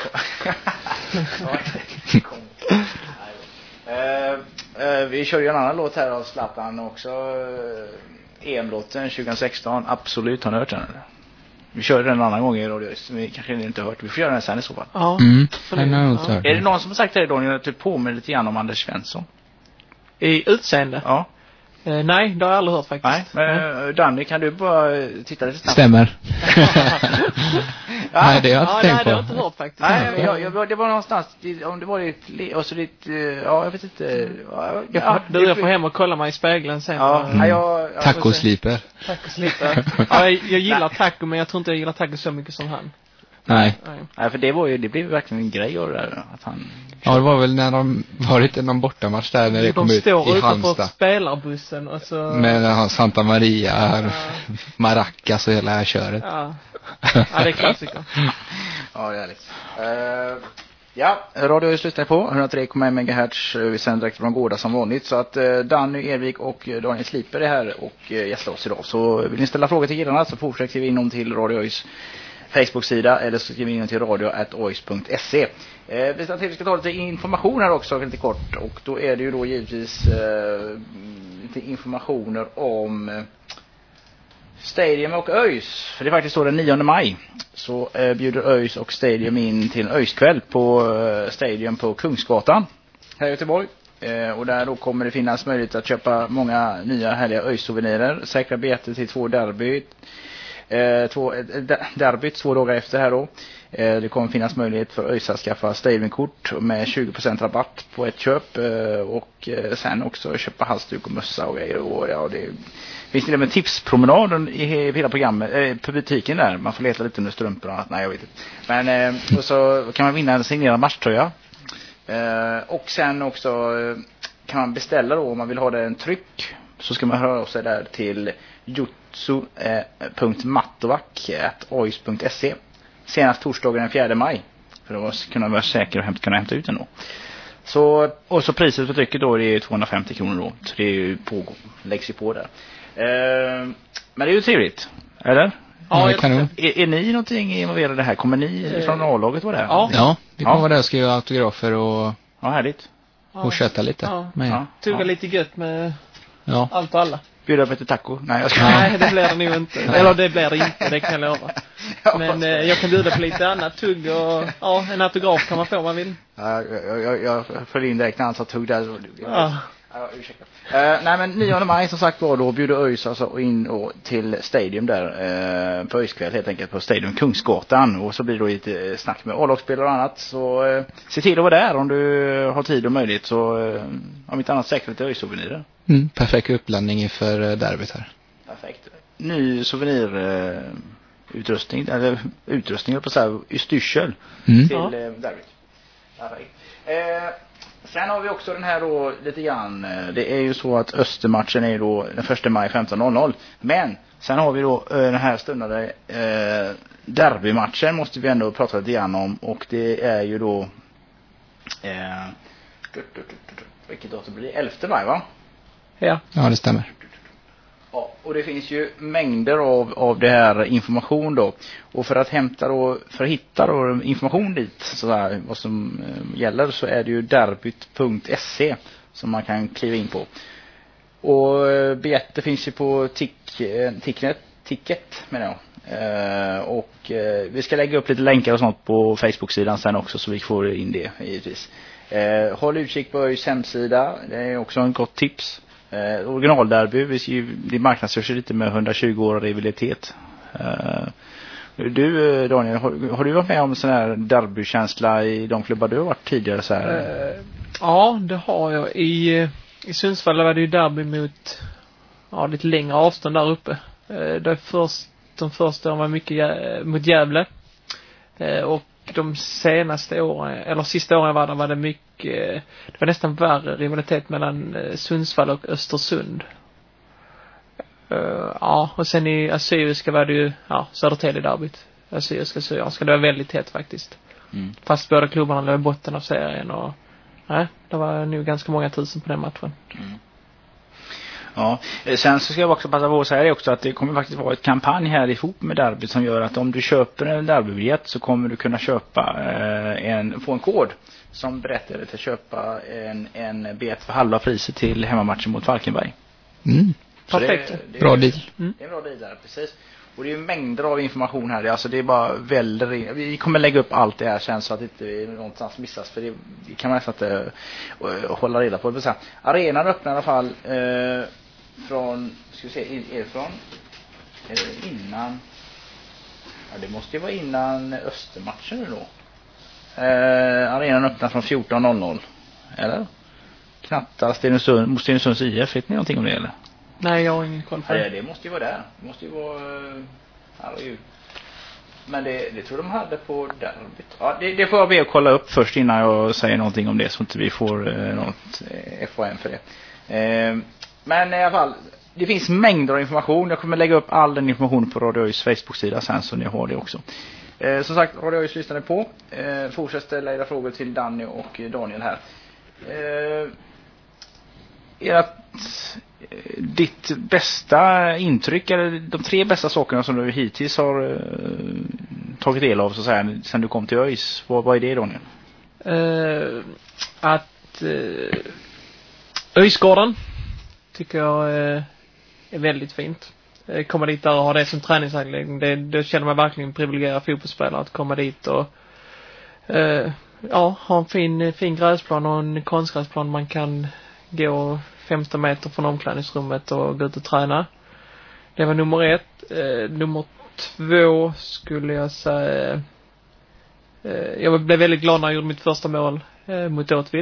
Vi kör ju en annan låt här av Zlatan också. EM-låten 2016. Absolut, har ni hört den eller? Vi kör den en annan gång i radio som vi kanske inte har hört. Vi får göra den sen i så fall. Ja. Är det någon som har sagt det, Daniel, att du påminner lite grann om Anders Svensson? I utseende? Ja. Nej, det har jag aldrig hört faktiskt. Nej, men Danny, kan du bara titta lite snabbt? Stämmer. Nej, det har jag inte tänkt på. Nej, det har jag inte hört faktiskt. Nej, det var någonstans, om det var lite, och så lite, jag vet inte. Jag får hem och kolla mig i spegeln sen. Tacosliper. Tacosliper. Jag gillar taco, men jag tror inte jag gillar taco så mycket som han. Nej, för det blev verkligen en grej av det där, att han... Ja, det var väl när de varit i någon bortamatch där när det kom ut i Halmstad. De står utanför spelarbussen och så... Med Santa Maria, Maracas och hela här köret. Ja, det är klassiker. Ja, det är härligt. Radio är slutat på 103,1 MHz. Vi sänder direkt från Gårda som vanligt. Så att Danny Ervik och Daniel Sliper är här och gästar oss idag. Så vill ni ställa frågor till killarna så fortsätter vi inom till Radio Öjs Facebook-sida, eller så skriver vi in till radio@ois.se. Vi ska ta lite information här också lite kort, och då är det ju då givetvis lite informationer om Stadium och ÖIS. För det är faktiskt så den 9 maj så bjuder ÖIS och Stadium in till en ÖIS-kväll på Stadium på Kungsgatan här i Göteborg. Och där då kommer det finnas möjlighet att köpa många nya härliga ÖIS-souvenirer, säkra biljetter till 2 derbyt 2 dagar efter här då. Det kommer finnas möjlighet för ÖIS att skaffa Stadium-kort med 20% rabatt på ett köp, och sen också köpa halsduk och mössa och grejer. Och det finns till och med tipspromenaden i hela programmet på butiken där. Man får leta lite under strumporna. Nej, jag vet inte. Men och så kan man vinna en signerad matchtröja Och sen också kan man beställa då, om man vill ha det en tryck, så ska man höra av sig där till jutsu.mattovac@ois.se senast torsdagen den 4 maj för att kunna vara säker och kunna hämta ut den då. Så, och så priset för trycket då, det är 250 kronor då, så det är ju läggs ju på där. Men det är ju trevligt, eller? Ja, kanon. Är ni någonting involverade i det här? Kommer ni från A-laget vara där? Ja, vi kommer vara där och skriva autografer och, härligt. och köta lite. Ja. Tugga lite gött med allt och alla. Bjuda på ett taco? Nej, jag ska... Nej, det blir det nog inte. Eller det blir det inte, det kan jag lova. Men jag kan bjuda på lite annat tugg och en autograf kan man få om man vill. Jag följer in direkt när han sa tugg där. Ursäkta. Nej, men 9 maj som sagt var då bjuder ÖIS alltså in till Stadium där på ÖIS-kväll helt enkelt på Stadium Kungsgatan, och så blir det då lite snack med A-lagsspelare och annat, så se till att vara där om du har tid och möjlighet, så om inte annat säkert lite ÖIS-souvenirer. Perfekt uppladdning inför derbyt här. Perfekt. Ny souvenirutrustning eller utrustning på så här i styrsel till derbyt. Perfekt. Sen har vi också den här då lite grann, det är ju så att Östermatchen är då den 1 maj 15.00, men sen har vi då den här stundande derbymatchen måste vi ändå prata lite grann om, och det är ju då vilket datum blir det? 11 maj va? Ja, det stämmer. Ja, och det finns ju mängder av det här information då, och för att hitta då information dit så här, vad som gäller, så är det ju derbyt.se som man kan kliva in på, och biljetter finns ju på Ticket menar jag. Och vi ska lägga upp lite länkar och sånt på Facebook-sidan sen också, så vi får in det givetvis. Håll utkik på ÖIS hemsida, det är också en gott tips. Originalderby, det marknadsförs lite med 120 år av rivalitet. Du Daniel, har du varit med om sån här derbykänsla i de klubbar du har varit tidigare så här? Ja, det har jag. I Sundsvall var det ju derby mot lite längre avstånd där uppe. De första åren var mycket mot Gävle. Och de senaste åren, eller sista åren var det mycket, det var nästan värre rivalitet mellan Sundsvall och Östersund. Och sen i Assyriska var det ju Södertälje-derbyt. Assyriska det var väldigt tätt faktiskt. Fast båda klubbarna låg i botten av serien, och det var nog ganska många tusen på den matchen. Ja, sen så ska jag också passa på att säga det också, att det kommer faktiskt vara ett kampanj här ihop med derby som gör att om du köper en derbybiljett så kommer du kunna köpa få en kod som berättar dig att köpa en biljett för halva priset till hemmamatchen mot Falkenberg. Perfekt. Bra deal. Det är en bra deal där, precis. Och det är ju mängder av information här. Alltså det är bara väldigt... Vi kommer lägga upp allt det här sen så att det inte någonstans missas. För det kan man nästan inte hålla reda på. Arenan öppnar i alla fall från... Ska vi se, är det från... innan... Ja, det måste ju vara innan Östermatchen nu då. Arenan öppnar från 14.00. Eller? Knatta Stenungsunds IF. Vet ni någonting om det eller? Nej, jag har ingen koll på det. Det måste ju vara där. Det måste ju vara... Men det tror de hade på derbyt. Ja, det får jag be att kolla upp först innan jag säger någonting om det, så inte vi får något FOM för det. Men i alla fall, det finns mängder av information. Jag kommer lägga upp all den informationen på Radio ÖIS Facebook-sida sen, så ni har det också. Som sagt, Radio ÖIS lyssnade på. Fortsätt ställa era frågor till Danny och Daniel här. Ditt bästa intryck, eller de 3 bästa sakerna som du hittills har tagit del av så att säga, sen du kom till ÖIS, vad är det, Daniel? ÖIS-gården tycker jag är väldigt fint. Komma dit där och ha det som träningsanläggning, det känner man verkligen privilegierad fotbollsspelare att komma dit och ha en fin gräsplan och en konstgräsplan man kan gå 15 meter från omklädningsrummet och gå ut och träna. Det var nummer 1. Nummer 2 skulle jag säga, jag blev väldigt glad när jag gjorde mitt första mål mot Åtvid.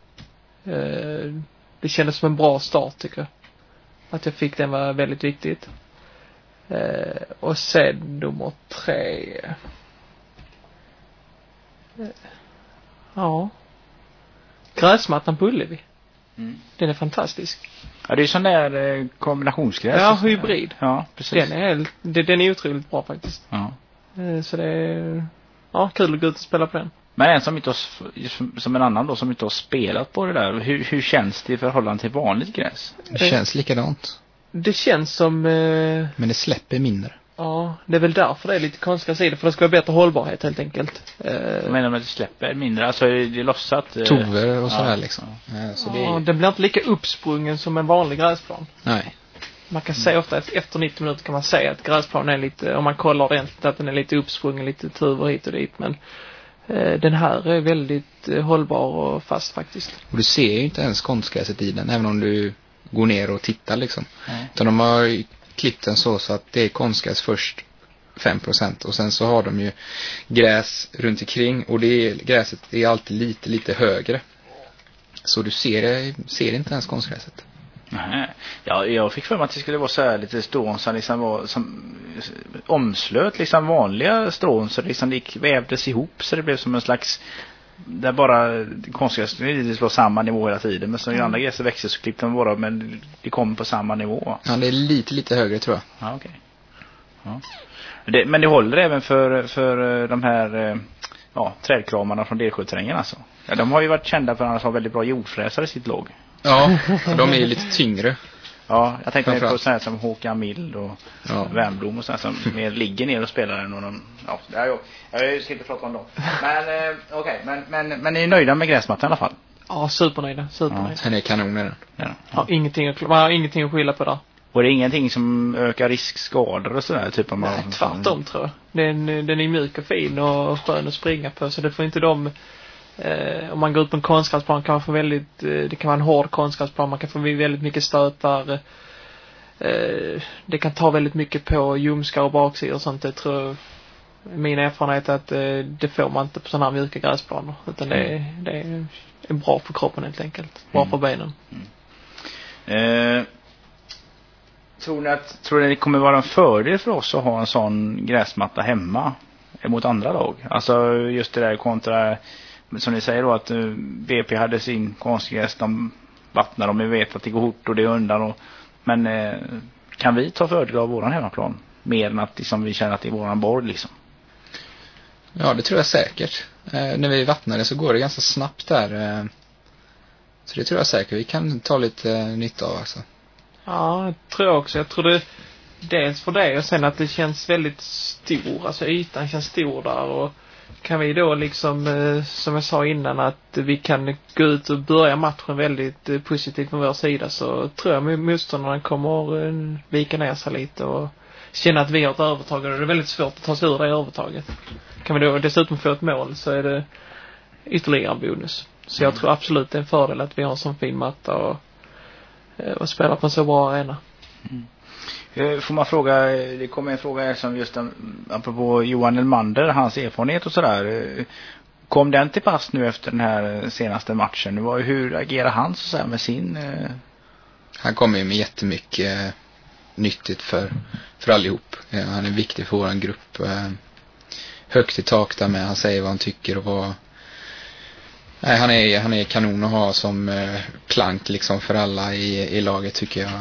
Det kändes som en bra start tycker jag. Att jag fick den var väldigt viktigt. Och sen nummer 3. Gräsmattan på Ullevi. Den är fantastisk. Ja, det är sån där kombinationsgräs. Ja, hybrid. Ja, precis. Den är otroligt bra faktiskt. Ja. Så det är kul att gå ut och spela på den. Men en som inte har, som en annan då som inte har spelat på det där, hur känns det i förhållande till vanligt gräs? Det känns likadant. Det känns som... Men det släpper mindre. Ja, det är väl därför det är lite konstiga sidor. För det ska vara bättre hållbarhet helt enkelt. Jag menar att det släpper mindre. Alltså det är lossat. Tover och sådär liksom. Så det blir inte lika uppsprungen som en vanlig gräsplan. Nej. Man kan säga ofta att efter 90 minuter kan man säga att gräsplanen är lite, om man kollar ordentligt, att den är lite uppsprungen, lite tuver hit och dit. Men den här är väldigt hållbar och fast faktiskt. Och du ser ju inte ens konstgräset i den, även om du går ner och tittar liksom. Utan de har klippt den så att det är konstgräs först 5% och sen så har de ju gräs runt omkring och gräset är alltid lite högre. Så du ser inte ens konstgräset. Nej. Ja, jag fick för mig att det skulle vara så här lite strån som liksom var som omslöt liksom vanliga strån så det liksom vävdes ihop så det blev som en slags där bara konstgräs det var samma nivå hela tiden men så i andra gräs växer så klippte de bara men det kommer på samma nivå. Ja, det är lite högre tror jag. Ja, okej. Ja. Men det håller även för de här trädkramarna från D7-terrängen alltså. Ja, de har ju varit kända för att ha väldigt bra jordfräsare i sitt låg. Ja, de är ju lite tyngre. Ja, jag tänkte på sådana som Håkan Mild och Wernbloom och sådana som mer ligger ner och spelar än någon. Ja, det är jag ska inte prata om dem. Men okej, men ni är nöjda med gräsmattan i alla fall? Ja, supernöjda. Ja, den är kanon. Ja, ingenting att skylla på där. Och det är ingenting som ökar riskskador och sådär typ av Nej, tvärtom tror jag. Den är mjuk och fin och skön att springa på så det får inte de om man går ut på en konstgräsplan kan man få väldigt det kan vara en hård konstgräsplan, man kan få väldigt mycket stötar. Det kan ta väldigt mycket på ljumskar och baksidor och sånt. Det tror jag min erfarenhet är att det får man inte på sådana här mjuka gräsplaner utan det är bra för kroppen helt enkelt. Bra för benen. Tror ni det kommer vara en fördel för oss att ha en sån gräsmatta hemma mot andra lag? Alltså just det där kontra som ni säger då att BP hade sin konstgräs, de vattnar dem, vi vet att det går hårt och det är undan men kan vi ta fördel av våran hemmaplan mer än att liksom, vi känner att det är våran borg liksom? Ja, det tror jag säkert. När vi vattnar det så går det ganska snabbt där. Så det tror jag säkert vi kan ta lite nytta av alltså. Ja, jag tror också. Jag tror det dels för det och sen att det känns väldigt stor. Alltså ytan känns stor där och kan vi då liksom, som jag sa innan, att vi kan gå ut och börja matchen väldigt positivt på vår sida så tror jag motståndarna kommer vika ner sig lite och känna att vi har ett övertag och det är väldigt svårt att ta sig ur det övertaget. Kan vi då dessutom få ett mål så är det ytterligare en bonus. Så jag tror absolut det är en fördel att vi har en sån fin matta och spela på en så bra arena. Får man fråga, det kommer en fråga som just apropå Johan Elmander, hans erfarenhet och sådär. Kom den till pass nu efter den här senaste matchen? Hur agerar han så här med sin... Han kommer ju med jättemycket nyttigt för allihop. Han är viktig för vår grupp. Högt i tak där med. Han säger vad han tycker och vad... Nej, han är kanon att ha som plank liksom för alla i laget tycker jag.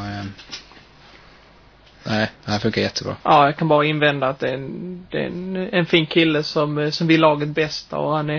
Nej, han funkar jättebra. Ja, jag kan bara invända att det är en fin kille som vill laget bästa och han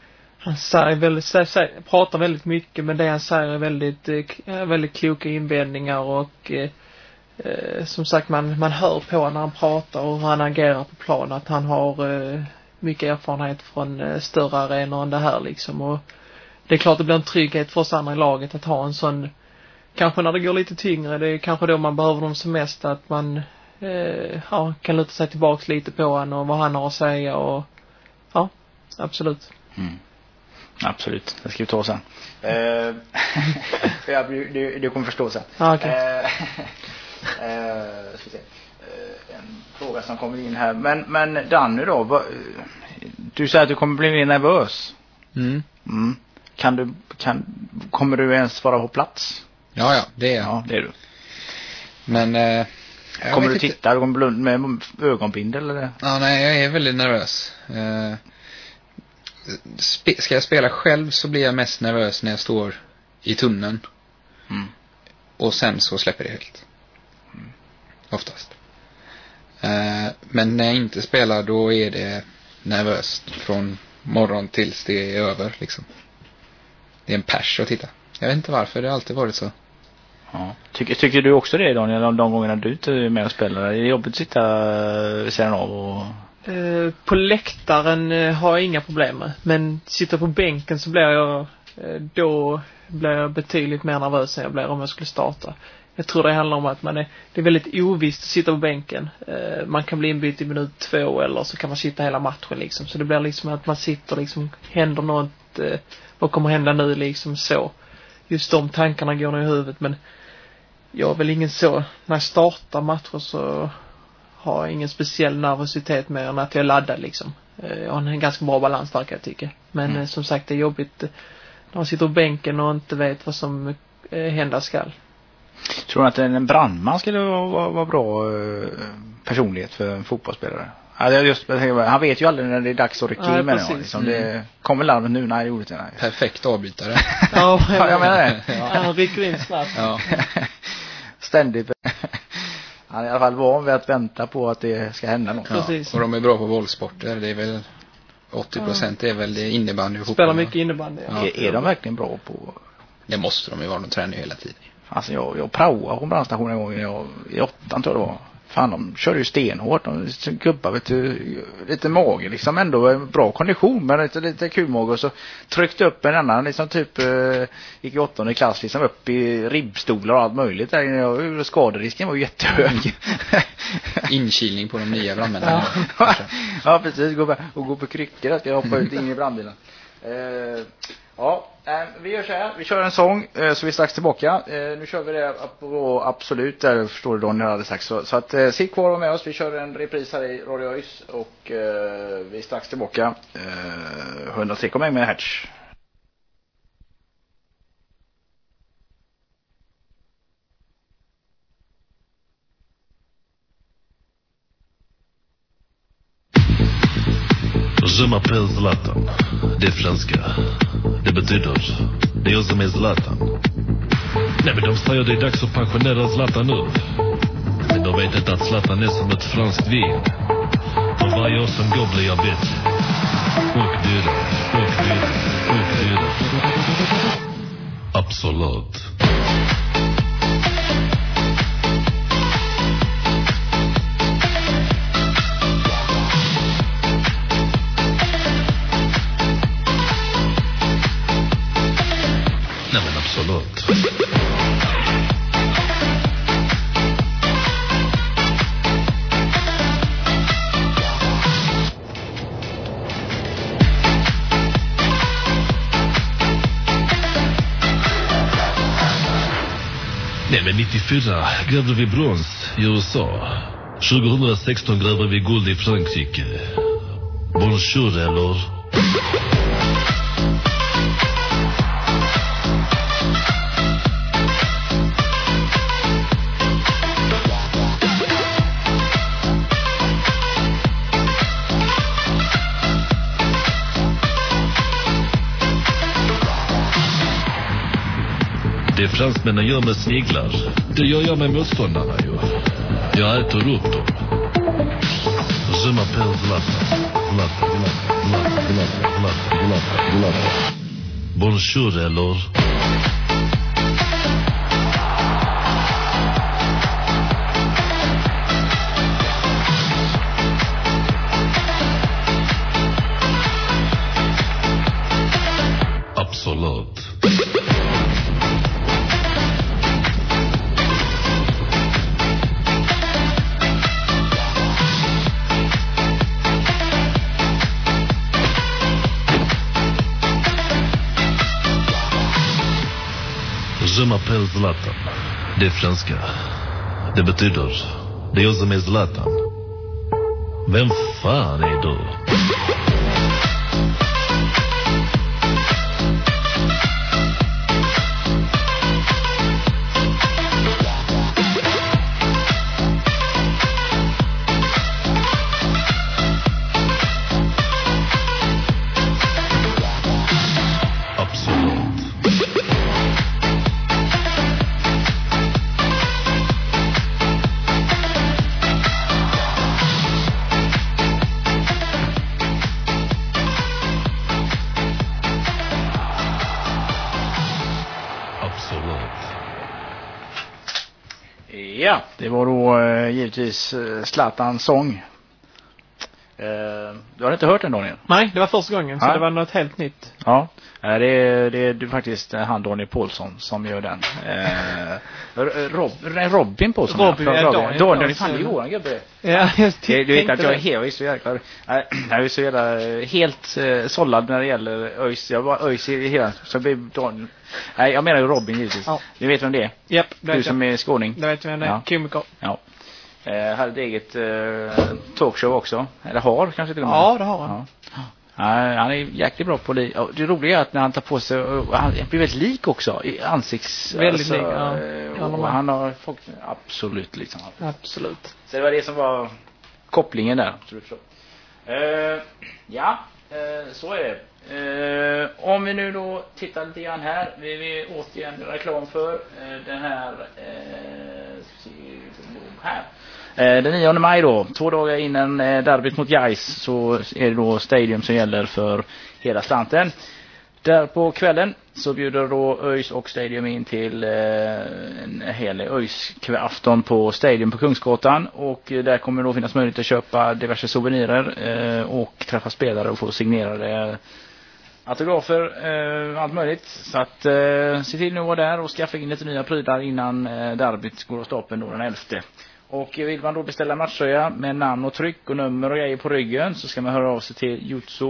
pratar väldigt mycket men det han säger är väldigt kloka invändningar och som sagt man hör på när han pratar och hur han agerar på plan att han har mycket erfarenhet från större arenor än det här liksom och det är klart det blir en trygghet för oss andra i laget att ha en sån. Kanske när det går lite tyngre, det är kanske då man behöver dem som mest att man kan luta sig tillbaks lite på honom och vad han har att säga och ja, absolut. Absolut, det ska vi ta sen. Du kommer förstå sen. Okay. Ska se. En fråga som kommer in här. Men Danny då, du säger att du kommer bli mer nervös. Kommer du ens vara på plats? Ja, det är jag. Ja, det är du. Men kommer du titta? Du kommer blunda med ögonbindel eller? Ja, nej, jag är väldigt nervös. ska jag spela själv så blir jag mest nervös när jag står i tunneln. Och sen så släpper det helt. Oftast. Men när jag inte spelar, då är det nervöst från morgon tills det är över liksom. Det är en pers att titta. Jag vet inte varför, det har alltid varit så. Ja. Tycker du också det, Daniel, de gångerna du inte är med och spelar? Är det jobbigt att sitta sedan av? Och... På läktaren har jag inga problem med. Men sitta på bänken så blir jag betydligt mer nervös än jag blir om jag skulle starta. Jag tror det handlar om att det är väldigt ovisst att sitta på bänken. Man kan bli inbytt i minut 2 eller så kan man sitta hela matchen liksom. Så det blir liksom att man sitter liksom, händer något, vad kommer hända nu liksom så. Just de tankarna går nog i huvudet, men jag är väl ingen så, när jag startar matcher så har jag ingen speciell nervositet mer än att jag är laddad liksom. Jag har en ganska bra balans där, kan jag tycka. Men som sagt, det är jobbigt när man sitter på bänken och inte vet vad som hända skall. Tror du att en brandman skulle vara bra personlighet för en fotbollsspelare? Han vet ju aldrig när det är dags att rycka in med det. Liksom. Det kommer larmet nu när det gjorde det. Perfekt avbytare. Ja, jag menar det. Han rycker in snabbt. Ja. Ständigt. Han är i alla fall van vid att vänta på att det ska hända något. Ja, och de är bra på bollsporter. Det är väl 80% är väl det innebandy och fotboll. Spelar mycket innebandy. Ja. Är de verkligen bra på? Det måste de ju vara. De tränar ju hela tiden. Alltså jag praoade på brandstationen en gång i 8 tror jag det var. Fan, de kör ju stenhårt. De gubbar, vet du, lite mage liksom, ändå bra kondition, men lite kulmage. Och så tryckte upp en annan liksom, typ gick i 8:e klass liksom, upp i ribbstolar och allt möjligt där. Skaderisken var ju jättehög. Inkilning på de nya brandmännen. Ja, precis. Gå på kryckor att jag hoppa ut in i brandbilen. Ja, vi gör så här. Vi kör en sång, så vi är strax tillbaka. Nu kör vi det på absolut, där förstår du Daniel hade sagt. Så att sitt kvar med oss. Vi kör en repris här i Radio ÖIS och vi är strax tillbaka. 103,1 MHz. Je m'appelle Zlatan. Det är franska. Det betyder, det är jag som är Zlatan. Nej, men de säger det är dags att pensionera Zlatan nu. Men de vet inte att Zlatan är som ett franskt vin. För varje år som går blir jag bättre. Och dyrare, och dyrare, och dyrare. Absolut. Nej, men absolut. Nej, men 94 grävde vi brons i USA. 2016 gräver vi guld i Frankrike. Bonjour, eller? Det fransmännen gör med sniglar, det gör jag med motståndarna ju. Jag äter upp dem. Je m'appelle Zlatan. Zlatan, Zlatan, Zlatan, Zlatan, Zlatan. Bonjour, eller? Absolut. Je m'appelle Zlatan. Det är franska. Det betyder, det är jag som är Zlatan. Vem fan är du? Ja, det var då givetvis Zlatans sång. Du har inte hört den, Daniel? Nej, det var första gången, så Ja. det var något helt nytt. Ja, det är faktiskt han Daniel Paulsson som gör den. Robin Paulsson. Robin, Daniel är fan i våran gubbe. Ja, just Du vet att jag är så jäkla... Jag är så jävla helt sållad när det gäller ÖIS. Jag var ÖIS i hela... Så blir Daniel... Nej, jag menar ju Robin givetvis. Ja. Du vet vem det är? Japp, Du som är skåning. det vet jag vem det är. Ja. Komiker. Ja. Hade ett eget talkshow också. Eller har kanske till och med. Ja, det har han. Ja. Han är jäkligt bra på det roliga är att när han tar på sig, han blir väldigt lik också i ansikts... Väldigt lik, ja. Och han har folk, absolut liksom. Absolut. Så det var det som var kopplingen där. Så du förstår. Så är det. Om vi nu då tittar lite grann här. Vi vill återigen reklam för den här här. Den 9 maj då, 2 dagar innan derbyt mot Gais, så är det då Stadium som gäller för hela slanten. Där på kvällen så bjuder då ÖIS och Stadium in till en hel ÖIS-afton på Stadium på Kungsgatan, och där kommer det då finnas möjlighet att köpa diverse souvenirer och träffa spelare och få signerade autografer, allt möjligt. Så att se till nu att vara där och skaffa in lite nya prylar innan derbyt går av stapeln då den 11. Och vill man då beställa matchtröja med namn och tryck och nummer och grejer på ryggen, så ska man höra av sig till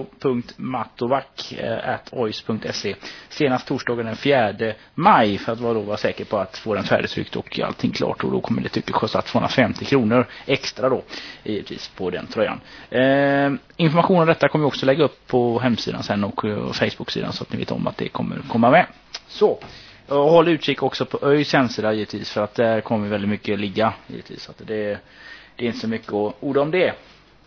jutsu.matovac@ois.se senast torsdagen den 4 maj för att vara säker på att få den färdigtryckt och allting klart. Och då kommer det typ kosta 250 kronor extra då givetvis på den tröjan. Information om detta kommer vi också lägga upp på hemsidan sen och Facebook-sidan, så att ni vet om att det kommer komma med. Så, och håll utkik också på ÖIS hemsida givetvis, för att där kommer väldigt mycket ligga givetvis. Så att det är inte så mycket att orda om det.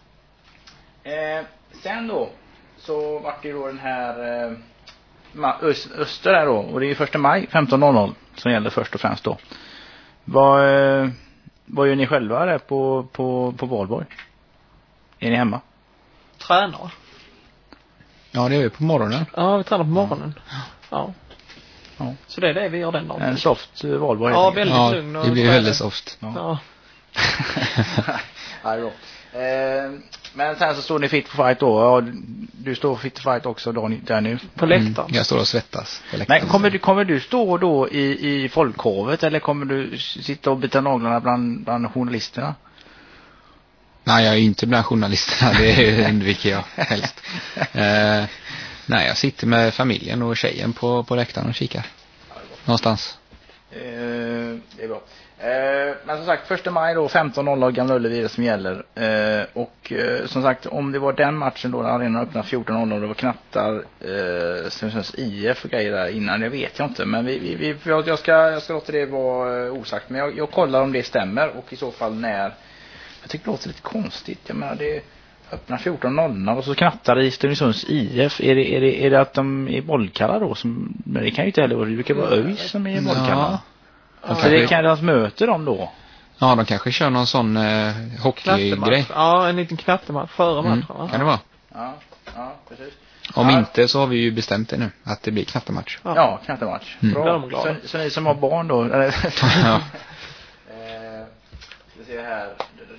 Sen då så vart det då den här Öster där då, och det är 1 maj 15.00 som gäller först och främst då. Vad gör ni själva där på Valborg? Är ni hemma? Tränar. Ja, det är ju på morgonen. Ja, vi tränar på morgonen. Ja. Ja. Så det är det vi gör den dagen. En soft Valborg. Ja, väldigt lugn. Ja, Och det blir väldigt soft. Ja. Ja. Ja, det är bra. Men sen så står ni fit for fight då. Ja, du står fit for fight också då, där nu. På läktaren. Jag står och svettas på Men läktaren. kommer du stå då i folkhavet, eller kommer du sitta och bita naglarna bland journalisterna? Nej, jag är inte bland journalisterna. Det undviker jag helst. Nej, jag sitter med familjen och tjejen på läktaren och kikar. Någonstans. Det är bra. Men som sagt, 1 maj då 15.00 Gamla Ullevi som gäller. Och som sagt, om det var den matchen då arenan öppnar 14.00 och det var knattar Strömsunds IF och grejer där innan, det vet jag inte. Men jag ska låta det vara osagt. Men jag kollar om det stämmer, och i så fall när. Jag tycker det låter lite konstigt. Jag menar, det öppnar 14.00 och så knattar i Strömsunds IF. Är det att de är bollkalla då? Men det kan ju inte heller vara. Det brukar vara ÖIS som är bollkalla. Ja. Så det kan de möta dem då? Ja, de kanske kör någon sån hockeygrej. Ja, en liten knattematch före matchen. Va? Kan det vara? Ja, precis. Om inte så har vi ju bestämt det nu, att det blir knattematch. Ja, knattematch. Bra. Så ni som har barn då? Ja. Ska se här.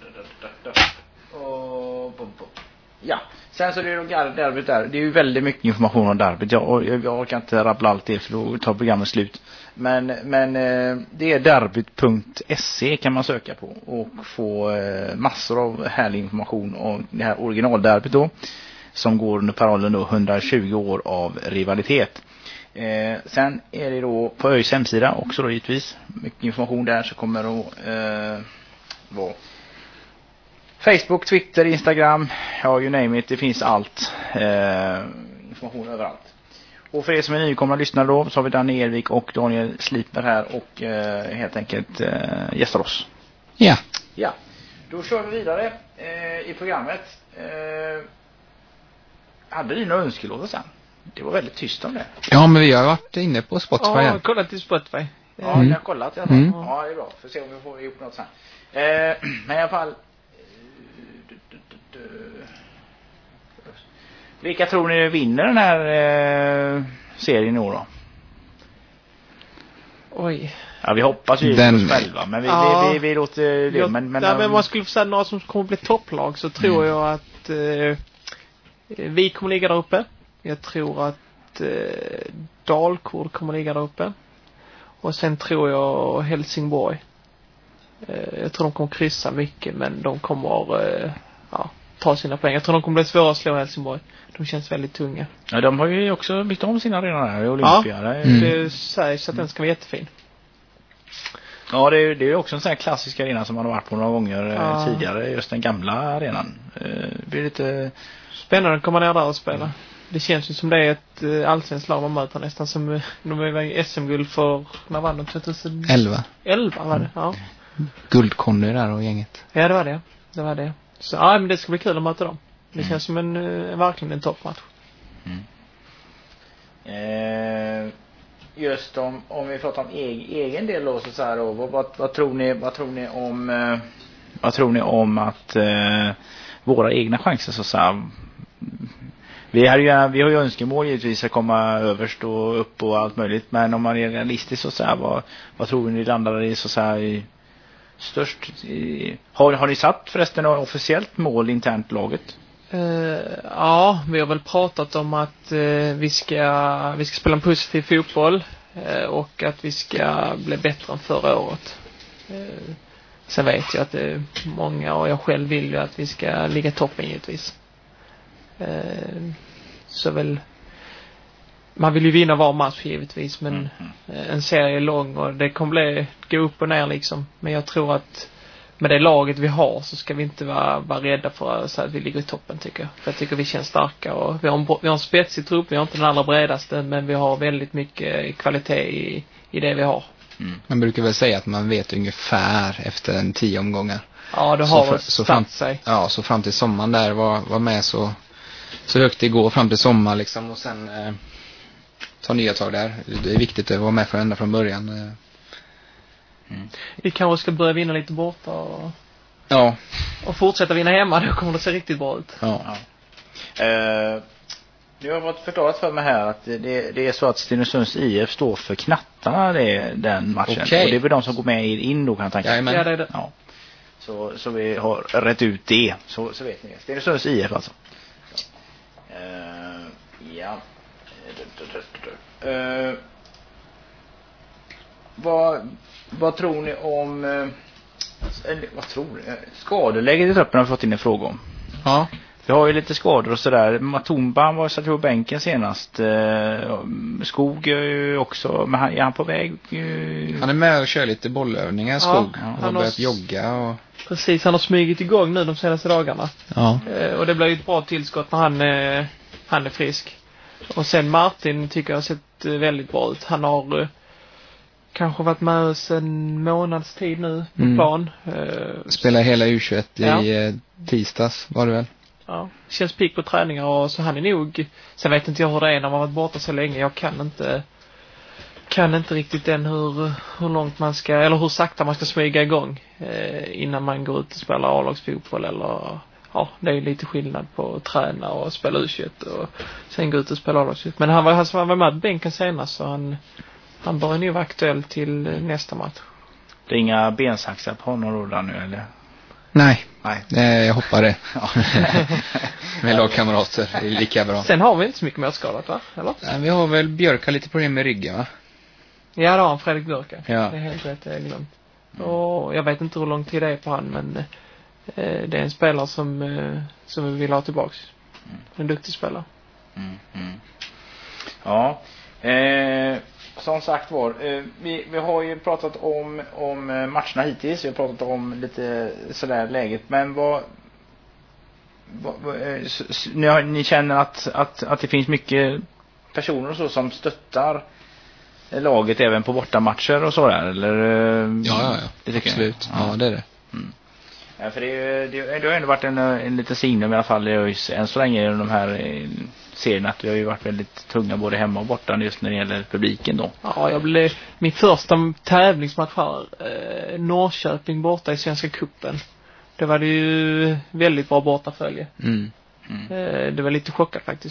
Ja, sen så är det då derbyt där. Det är ju väldigt mycket information om derbyt. Jag orkar inte rabbla allt det, för då tar programmet slut. Men det är derbyt.se kan man söka på och få massor av härlig information om det här originalderbyt då, som går under parollen då 120 år av rivalitet. Sen är det då på ÖIS hemsida också då givetvis mycket information där, så kommer då vara Facebook, Twitter, Instagram, ja, you name it, det finns allt. Information överallt. Och för er som är nykomna lyssnare då, så har vi Danne Ervik och Daniel Sliper här och helt enkelt gästar oss. Ja. Ja, då kör vi vidare i programmet. Hade ni några önskelådor sen? Det var väldigt tyst om det. Ja, men vi har varit inne på Spotify. Ja, kolla till Spotify. Ja, jag har kollat i alla fall. Ja, det är bra. Får se om vi får ihop något sen. Men i alla fall. Vilka tror ni vinner den här serien i år då? Oj. Ja, vi hoppas ju Den- oss själva, men vi låter det. Men men om man skulle få säga några som kommer bli topplag så tror jag att vi kommer ligga där uppe. Jag tror att Dalkurd kommer ligga där uppe. Och sen tror jag Helsingborg. Jag tror de kommer kryssa mycket, men de kommer ta sina poäng. Jag tror de kommer bli svåra att slå Helsingborg. De känns väldigt tunga. ja, de har ju också byggt om sina arena här i Olympia. Det sägs att den ska vara jättefin. Ja, det är ju också en sån här klassisk arena som man har varit på några gånger tidigare. Just den gamla arenan. Det blir lite... Spännande att komma ner där och spela. Det känns ju som det är ett allsvenskt lag man möter, nästan som de var i SM-guld för, när vann de? 2011 var det, ja. Guldconny där och gänget. Ja, det var det. Så men det ska bli kul att möta dem. Det känns som verkligen en toppmatch. Just om vi pratar om egen del då, så här då, vad tror ni om att våra egna chanser så här, vi har ju önskemål givetvis att komma överst och upp och allt möjligt, men om man är realistisk så här, vad tror ni landar i så här i störst har ni satt förresten officiellt mål internt laget? Ja, vi har väl pratat om att vi ska spela en positiv fotboll och att vi ska bli bättre än förra året. Sen vet jag att många, och jag själv vill ju att vi ska ligga toppen givetvis. Så väl, man vill ju vinna var match givetvis, men en serie är lång och det kommer gå upp och ner liksom. Men jag tror att med det laget vi har så ska vi inte vara rädda för att säga att vi ligger i toppen, tycker jag. För jag tycker vi känns starka och vi har en spetsig trupp, vi har inte den allra bredaste, men vi har väldigt mycket kvalitet i det vi har. Man brukar väl säga att man vet ungefär efter 10 omgångar. Ja, det har väl satt sig. Ja, så fram till sommaren där var med så högt det går fram till sommar liksom, och sen ta nya tag där. Det är viktigt att vara med för ända från början. Vi kanske ska börja vinna lite borta och fortsätta vinna hemma, då kommer det se riktigt bra ut. Ja. Nu har jag fått förklarat för mig här att det är så att Stenungsunds IF står för knattarna den matchen. Okay. Och det är väl de som går med in då, kan jag tänka. Ja, det är det. Ja. Så vi har rätt ut det. Så vet ni. Stenungsunds IF alltså. Ja. Vad tror ni om skadeläget i truppen har vi fått in en fråga om. Ja. Vi har ju lite skador och sådär. Matumba var satt på bänken senast. Skog är ju också, men är han på väg? Han är med och kör lite bollövningar, Skog. Ja, han har börjat jogga och... Precis, han har smygit igång nu de senaste dagarna. Ja. Och det blir ju ett bra tillskott när han är frisk. Och sen Martin tycker jag har sett väldigt bra ut. Han har kanske varit med oss en månads tid nu på plan. Spelar hela U21 i tisdags var det väl? Ja, känns pigg på träningar och så han är nog, sen vet inte jag hur det är när man varit borta så länge. Jag kan inte riktigt än hur långt man ska, eller hur sakta man ska smyga igång innan man går ut och spelar A-lagsfotboll, eller det är lite skillnad på att träna och spela U21 och sen gå ut och spela A-lagsfotboll. Men han var med på bänken senast, så han börjar nu vara aktuell till nästa match. Det är inga bensaxar på honom då nu, eller? Nej. Jag hoppar det. Med lagkamrater, det är lika bra. Sen har vi inte så mycket mer skadat, va? Eller? Nej, vi har väl Björka lite problem med ryggen, va? Ja, det har han, Fredrik Björka. Ja. Det är helt rätt, jag glömt. Och jag vet inte hur lång tid det är på han, men det är en spelare som vi vill ha tillbaks. En duktig spelare. Ja. Som sagt var, vi har ju pratat om matcherna hittills. Vi har pratat om lite sådär läget. Men ni känner att det finns mycket personer och så som stöttar laget även på bortamatcher och så där, eller? Ja. Det tycker absolut. jag. Ja, det är det. Ja, för det har ändå varit en liten signum i alla fall än så länge i de här serierna, att vi har ju varit väldigt tunga både hemma och borta just när det gäller publiken då. Ja, min första tävlingsmatch här, Norrköping borta i Svenska cupen. Det var det ju väldigt bra bortafölje. Det var lite chockad faktiskt.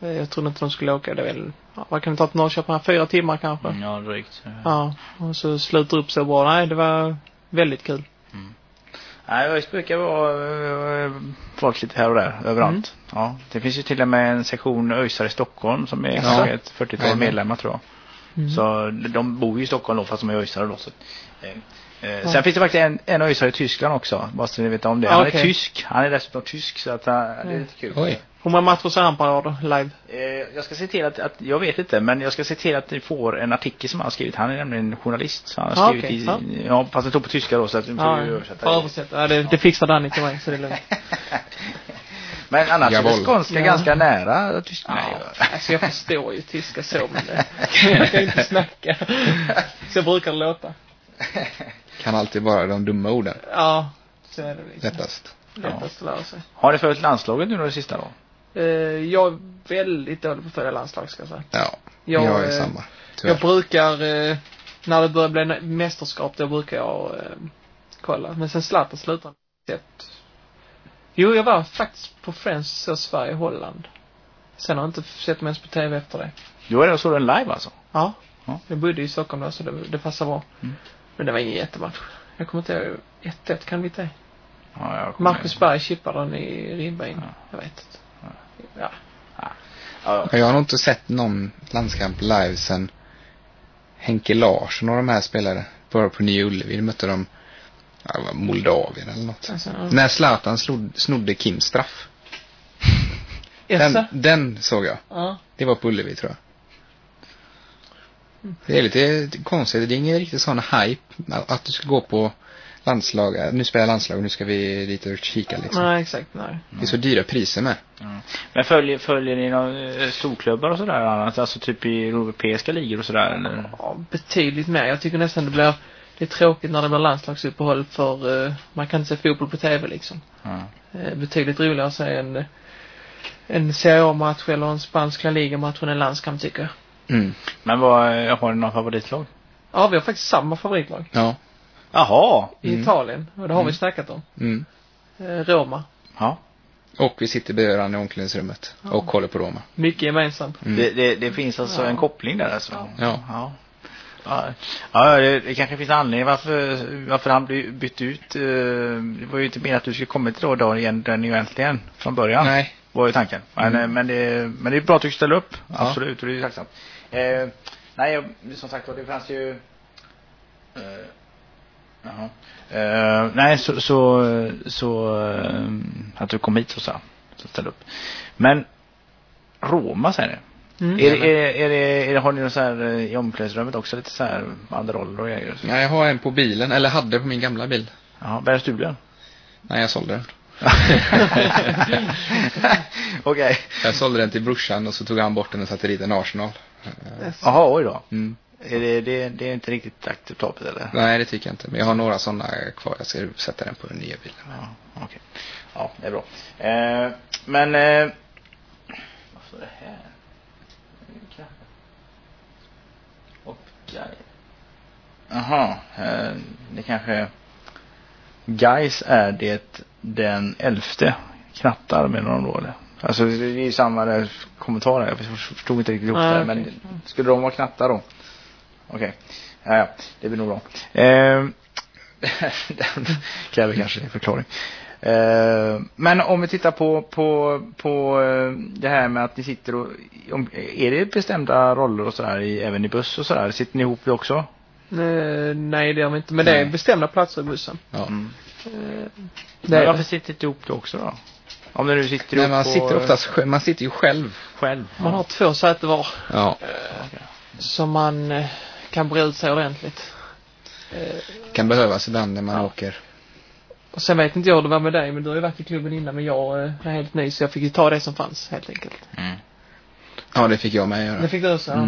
Jag trodde inte de skulle åka. Det är väl, vad kan vi ta till Norrköping? 4 timmar kanske. Ja, drygt. Ja, och så slutar upp så bra. Nej, det var väldigt kul. Nej, ÖIS brukar vara folk lite här och där, överallt. Ja, det finns ju till och med en sektion ÖISare i Stockholm som är ett 40-tal medlemmar, tror jag. Så de bor ju i Stockholm då, fast de är ÖISare då. Så. Sen finns det faktiskt en ÖISare i Tyskland också, bara så ni vet om det. Han är tysk, han är dessutom tysk, så att det är lite kul. Oj. Hur många matcher ser han per år då, live? Jag ska se till att jag vet inte, men jag ska se till att ni får en artikel som han har skrivit. Han är nämligen journalist, så han har skrivit fast det står på tyska då, så att vi får översätta. Det fixar Danny till mig, så det är lugnt. Men annars är det skånska ganska nära tyska. Alltså jag förstår ju tyska så, men jag kan inte snacka. Så brukar det låta. Kan alltid vara de dumma orden. Ja, så är det liksom. Lättast att lära sig. Har ni följt landslaget nu då det sista då? Jag är väldigt dålig på att följa landslag, ska jag säga. Ja, jag är samma. Jag brukar, när det börjar bli mästerskap, då brukar jag kolla. Men sen Zlatan slutar sett. Jo, jag var faktiskt på Friends och Sverige-Holland. Sen har jag inte sett mig ens på tv efter det. Du var det och såg den live alltså? Ja. Jag bodde i Stockholm då, så det passar bra. Men det var ingen jättematch. Jag kommer inte ihåg, 1-1 kan vi inte. Marcus Berg chippade den i ribbein. Jag vet inte. Jag har nog inte sett någon landskamp live sen Henke Larsson och de här spelare bara på Nya Ullevi. Mötte de Moldavien eller något. När Zlatan snodde Kims straff. Den såg jag. Det var på Ullevi, tror jag. Det är lite konstigt. Det är ingen riktigt sån hype att du ska gå på landslag. Nu spelar landslag och nu ska vi dit och kika liksom. Nej, exakt, nej. Det är så dyra priser med. Men följer ni några storklubbar och sådär? Alltså typ i europeiska ligor och sådär? Eller? Ja, betydligt mer. Jag tycker nästan det är tråkigt när det blir landslagsuppehåll, för man kan inte se fotboll på tv liksom. Betydligt roligare att se en CA-match eller en spansk La Liga-match än en landskamp, tycker jag. Men har ni någon favoritlag? Ja, vi har faktiskt samma favoritlag. Ja. Jaha. I Italien, och det har vi snackat om. Roma. Ja. Och vi sitter bredvid varandra i omklädningsrummet och kollar på Roma. Mycket gemensamt. Det finns alltså en koppling där alltså. Ja, det kanske finns anledning varför han bytt ut. Det var ju inte mer att du skulle komma till då igen den egentligen från början. Nej. Var ju tanken. Men det är bra att du ställer upp. Absolut, och det är ju tacksamt. Nej, som sagt, det fanns ju nej, så att du kom hit och så ställ upp. Men Roma, säger ni? Har ni någon så här i omklädningsrummet också lite så här andra roller och grejer? Ja, jag har en på bilen, eller hade på min gamla bil. Ja, bär stulen? Nej, jag sålde den. Okej. Jag sålde den till brorsan och så tog han bort den och satte dit en Arsenal. Jaha, oj då. Det är inte riktigt acceptabelt, eller? Nej, det tycker jag inte. Men jag har några sådana kvar. Jag ska sätta den på den nya bilen. Ja, okej. Ja, det är bra. Men vad står det här? Och jaha, det kanske Gais är det den 11:e knattar med någon då, eller? Alltså det är ju samma där kommentarer. Jag förstod inte riktigt ihop det, men skulle de vara knattar då? Okej. Ja, det blir nog bra. Den kräver kanske en förklaring. Men om vi tittar på det här med att ni sitter och är det bestämda roller och sådär även i buss och sådär? Sitter ni ihop också? Nej, det gör vi inte. Men det är bestämda platser i bussen. Ja. Men varför sitter ni ihop det också då? Om det nu sitter ihop. Man sitter ju själv. Man har 2 säten var. Ja. Så man kan bre ut sig ordentligt. Kan behövas ibland när man åker. Och sen vet inte jag hur det var med dig, men du har ju varit i klubben innan, men jag är helt ny, så jag fick ju ta det som fanns, helt enkelt. Ja, det fick jag med göra. Det fick du också,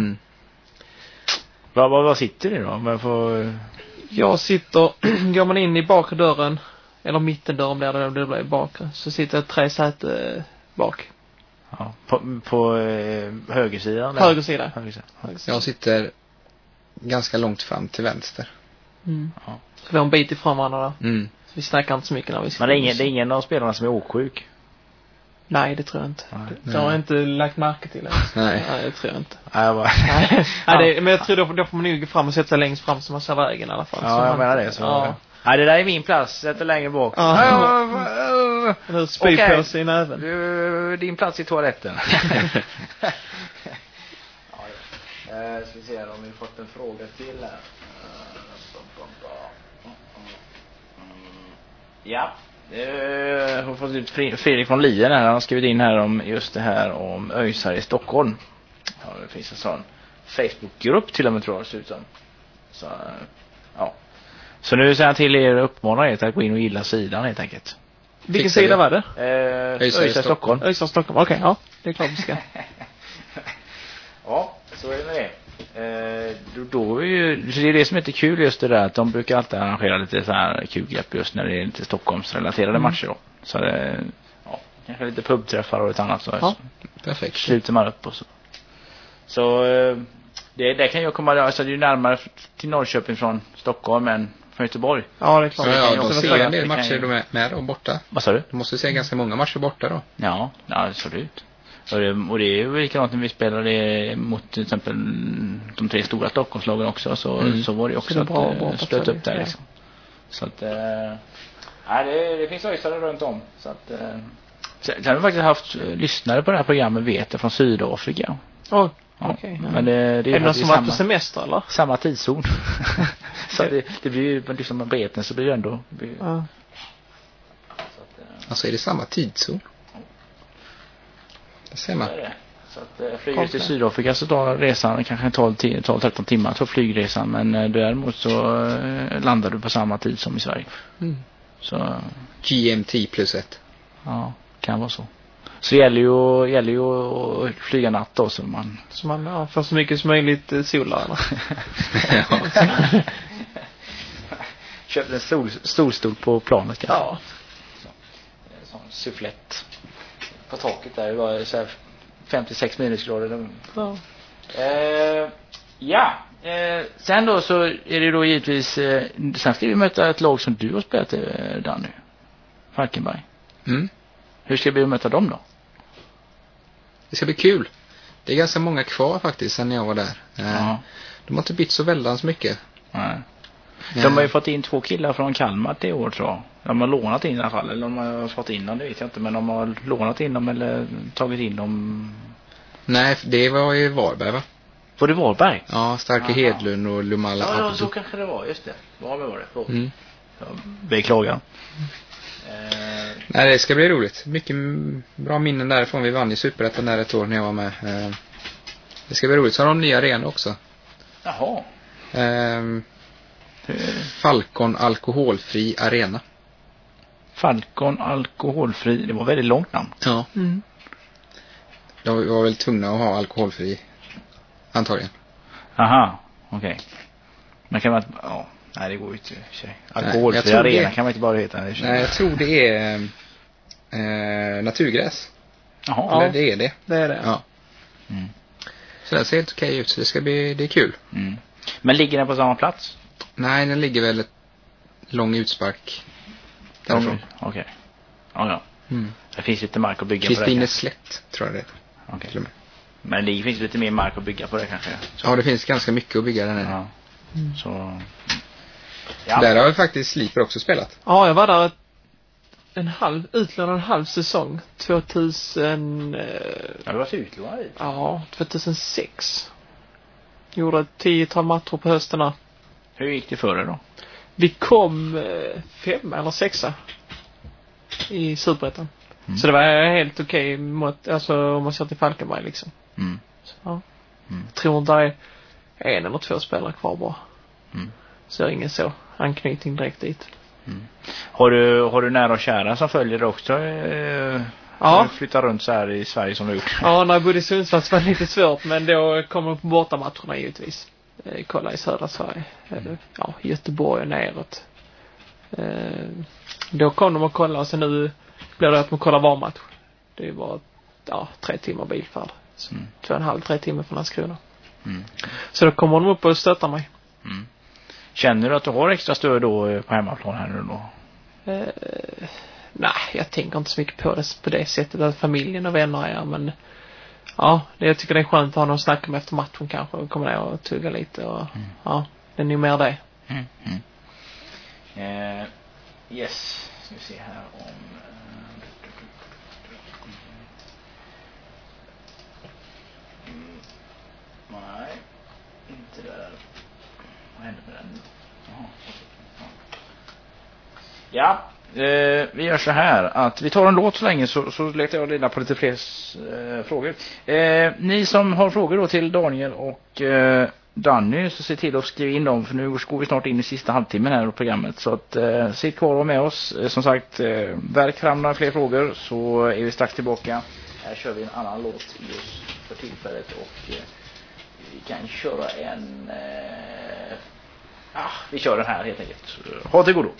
Vad sitter ni då? Jag sitter, går man in i bakre dörren, eller mittendörren blir det blir bakre, så sitter jag 3 säten bak. Ja, på högersidan? Högersida. Jag sitter ganska långt fram till vänster. Ja. Så vi har en bit ifrån varandra där. Så vi snackar inte så mycket när vi sitter. Men det är ingen av spelarna som är åksjuk? Nej, det tror jag inte. Det har jag inte lagt märke till ens. Nej. Nej, det tror jag inte. Nej, Men jag tror då får man nog gå fram och sätta sig längst fram så man ser vägen i alla fall. Ja, jag menar det. Så. Ja. Nej, det där är min plats. Sätter längre bak. Eller spypåse i näven. Din plats i toaletten. Ska vi se om vi fått en fråga till här. Ja. Jag har fått ut Fredrik från Lien här. Han har skrivit in här om just det här om ÖIS här i Stockholm. Ja, det finns en sån Facebookgrupp till och med, tror jag det ser ut som. Så, ja. Så nu säger jag till er och uppmanar er att gå in och gilla sidan helt enkelt. Vilken sida var det? ÖIS i Stockholm. ÖIS i Stockholm, okej, ja. Det är klart vi ska. Ja, så är det med det. Då är ju, så det är det som är lite kul just det där, att de brukar alltid arrangera lite så här kul-grepp just när det är lite Stockholmsrelaterade matcher då. Så det, ja, kanske lite pubträffar och ett annat så. Ja, perfekt. Sluter man upp och så. Så det kan ju komma, alltså det är ju närmare till Norrköping från Stockholm men från Göteborg. Ja, det är klart. Ja, de så ser en det del kan matcher ju- de är med och borta. Vad sa du? De måste se ganska många matcher borta då. Ja, absolut. Och det är ju likadant när vi spelade mot till exempel de 3 stora Stockholmslagen också, så var det också Så det är bra att stöta upp där ja. liksom. Så att det finns öjsare runt om. Så att sen har vi faktiskt haft lyssnare på det här programmet, vet jag, från Sydafrika. Oh, Ja. okej. Ja. Men det är Är det någon faktiskt som varit på semester eller? samma tidszon. Så det blir ju liksom på eten så blir det ändå. Ja. Alltså är det samma tidszon? Det ser man. Så är det. Så att flyger till Sydafrika så tar resan kanske 12-13 timmar för flygresan, men däremot så landar du på samma tid som i Sverige. Mm. Så GMT plus 1. ja, kan vara så. Så det gäller ju att flyga natt då så man får så mycket som möjligt sol där, eller? köpte en solstol på planet kanske. Ja. En sån sufflett på taket där, det var så här 56 minusgrader. Ja. Sen då så är det då givetvis sen ska vi möta ett lag som du har spelat där nu, Falkenberg. Mm. Hur ska vi möta dem då? Det ska bli kul. Det är ganska många kvar faktiskt sen jag var där. Ja. De har inte bytt så väldans mycket. Nej. De har ju fått in 2 killar från Kalmar till år, tror jag. De har lånat in i alla fall, eller de har fått in dem, det vet jag inte, men de har lånat in dem eller tagit in dem. Nej, det var ju Varberg, va? Var det Varberg? Ja, Starke Aha. Hedlund och Lumala Ja, Abdu. så kanske det var, just det. Varberg var det. Förlåt. Mm. Jag beklagar. Nej, det ska bli roligt. Mycket bra minnen därifrån. Vi vann i Superettan där ett år när jag var med. Det ska bli roligt. Så har de nya arenor också. Jaha. Falcon alkoholfri arena. Falcon alkoholfri, det var väldigt långt namn. Ja. Mm. De var väl tvungna att ha alkoholfri antagligen. Aha, okej. Men kan man inte, ja, nej det går ju inte i och för sig. jag Alkoholfri tror arena det- kan man inte bara heta. Nej, jag tror det är naturgräs. Jaha. Eller det är det. Det är det. Ja. Mm. Så det ser helt okej ut. Så det är kul. Mm. Men ligger den på samma plats? Nej, den ligger väl ett lång utspark därifrån. Okej. Ja. Mm. Det finns lite mark att bygga på det. Kristine Slätt tror jag det är. Okej. Till och med. Men det finns lite mer mark att bygga på det kanske. Så. Ja, det finns ganska mycket att bygga där nere. Ja. Så. Ja. Där har faktiskt Sliper också spelat. Ja, jag var där utlånad en halv säsong. 2000... Jag har varit utlånad dit. Ja, 2006. Gjorde ett 10-tal matcher på hösten. Hur gick det före då? Vi kom 5 eller 6 i Superettan. Så det var helt okej mot, alltså om man ser till Falkenberg liksom. Mm. Så, ja. Mm. Jag tror inte det är 1 eller 2 spelare kvar bara. Mm. Så jag har ingen så anknytning direkt dit. Har du nära och kära som följer det också? Ja. Flyttar runt så här i Sverige som du har gjort. Ja, när jag bodde i Sundsvall så var det lite svårt, men då kommer de på bortamatcherna givetvis. Kolla i södra Sverige. Ja, Göteborg och neråt. Då kom de och kolla, och sen nu blir det att man kollar var match. Det är bara 3 timmar bilfärd. 2,5-3 timmar från Landskrona. Mm. Så då kommer de upp och stöttar mig. Känner du att du har extra stöd då på hemmaplan här nu då? Nej, jag tänker inte så mycket på det på det sättet att familjen och vänner är, men ja, jag tycker det är skönt att ha någon att snacka med efter matchen kanske och komma ner och tugga lite och ja, det är nog mer det. Yes, ska vi se här om nej, inte där. Vad hände med den? Ja, vi gör så här att vi tar en låt så länge så letar jag reda på lite fler frågor. Ni som har frågor då till Daniel och Danny, så se till att skriva in dem, för nu går vi snart in i sista halvtimmen här i programmet. Så att sitt kvar med oss. Som sagt, verk fram några fler frågor så är vi strax tillbaka. Här kör vi en annan låt just för tillfället och vi kan köra en vi kör den här helt enkelt. Ha det godo.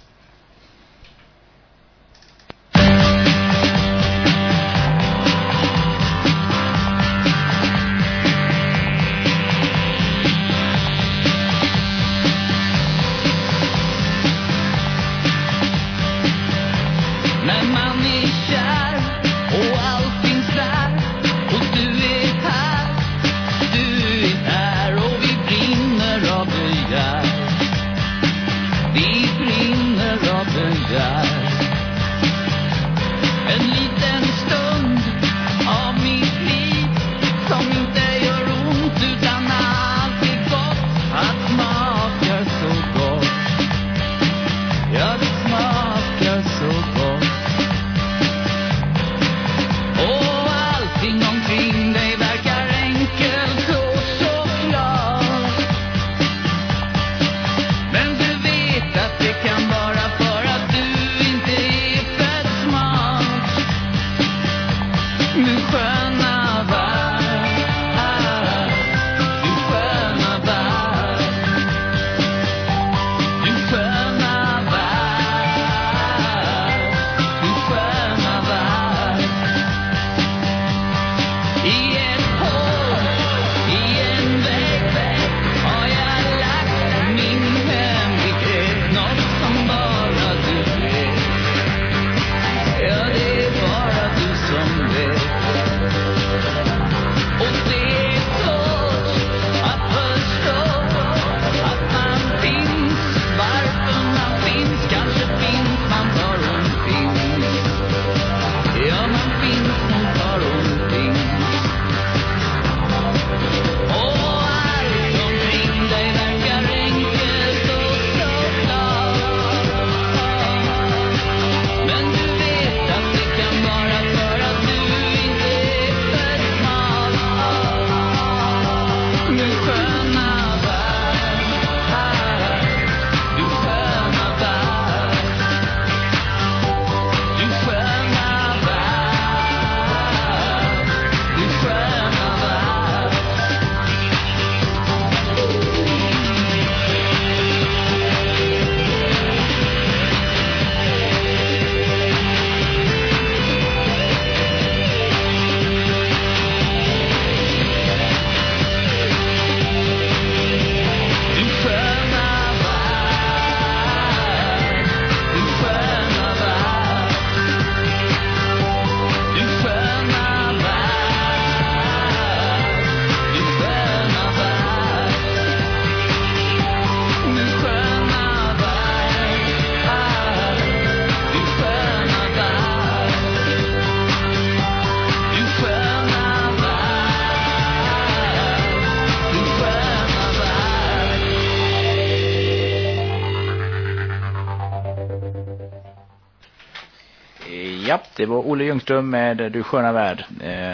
Ja, det var Olle Ljungström med Du sköna värld.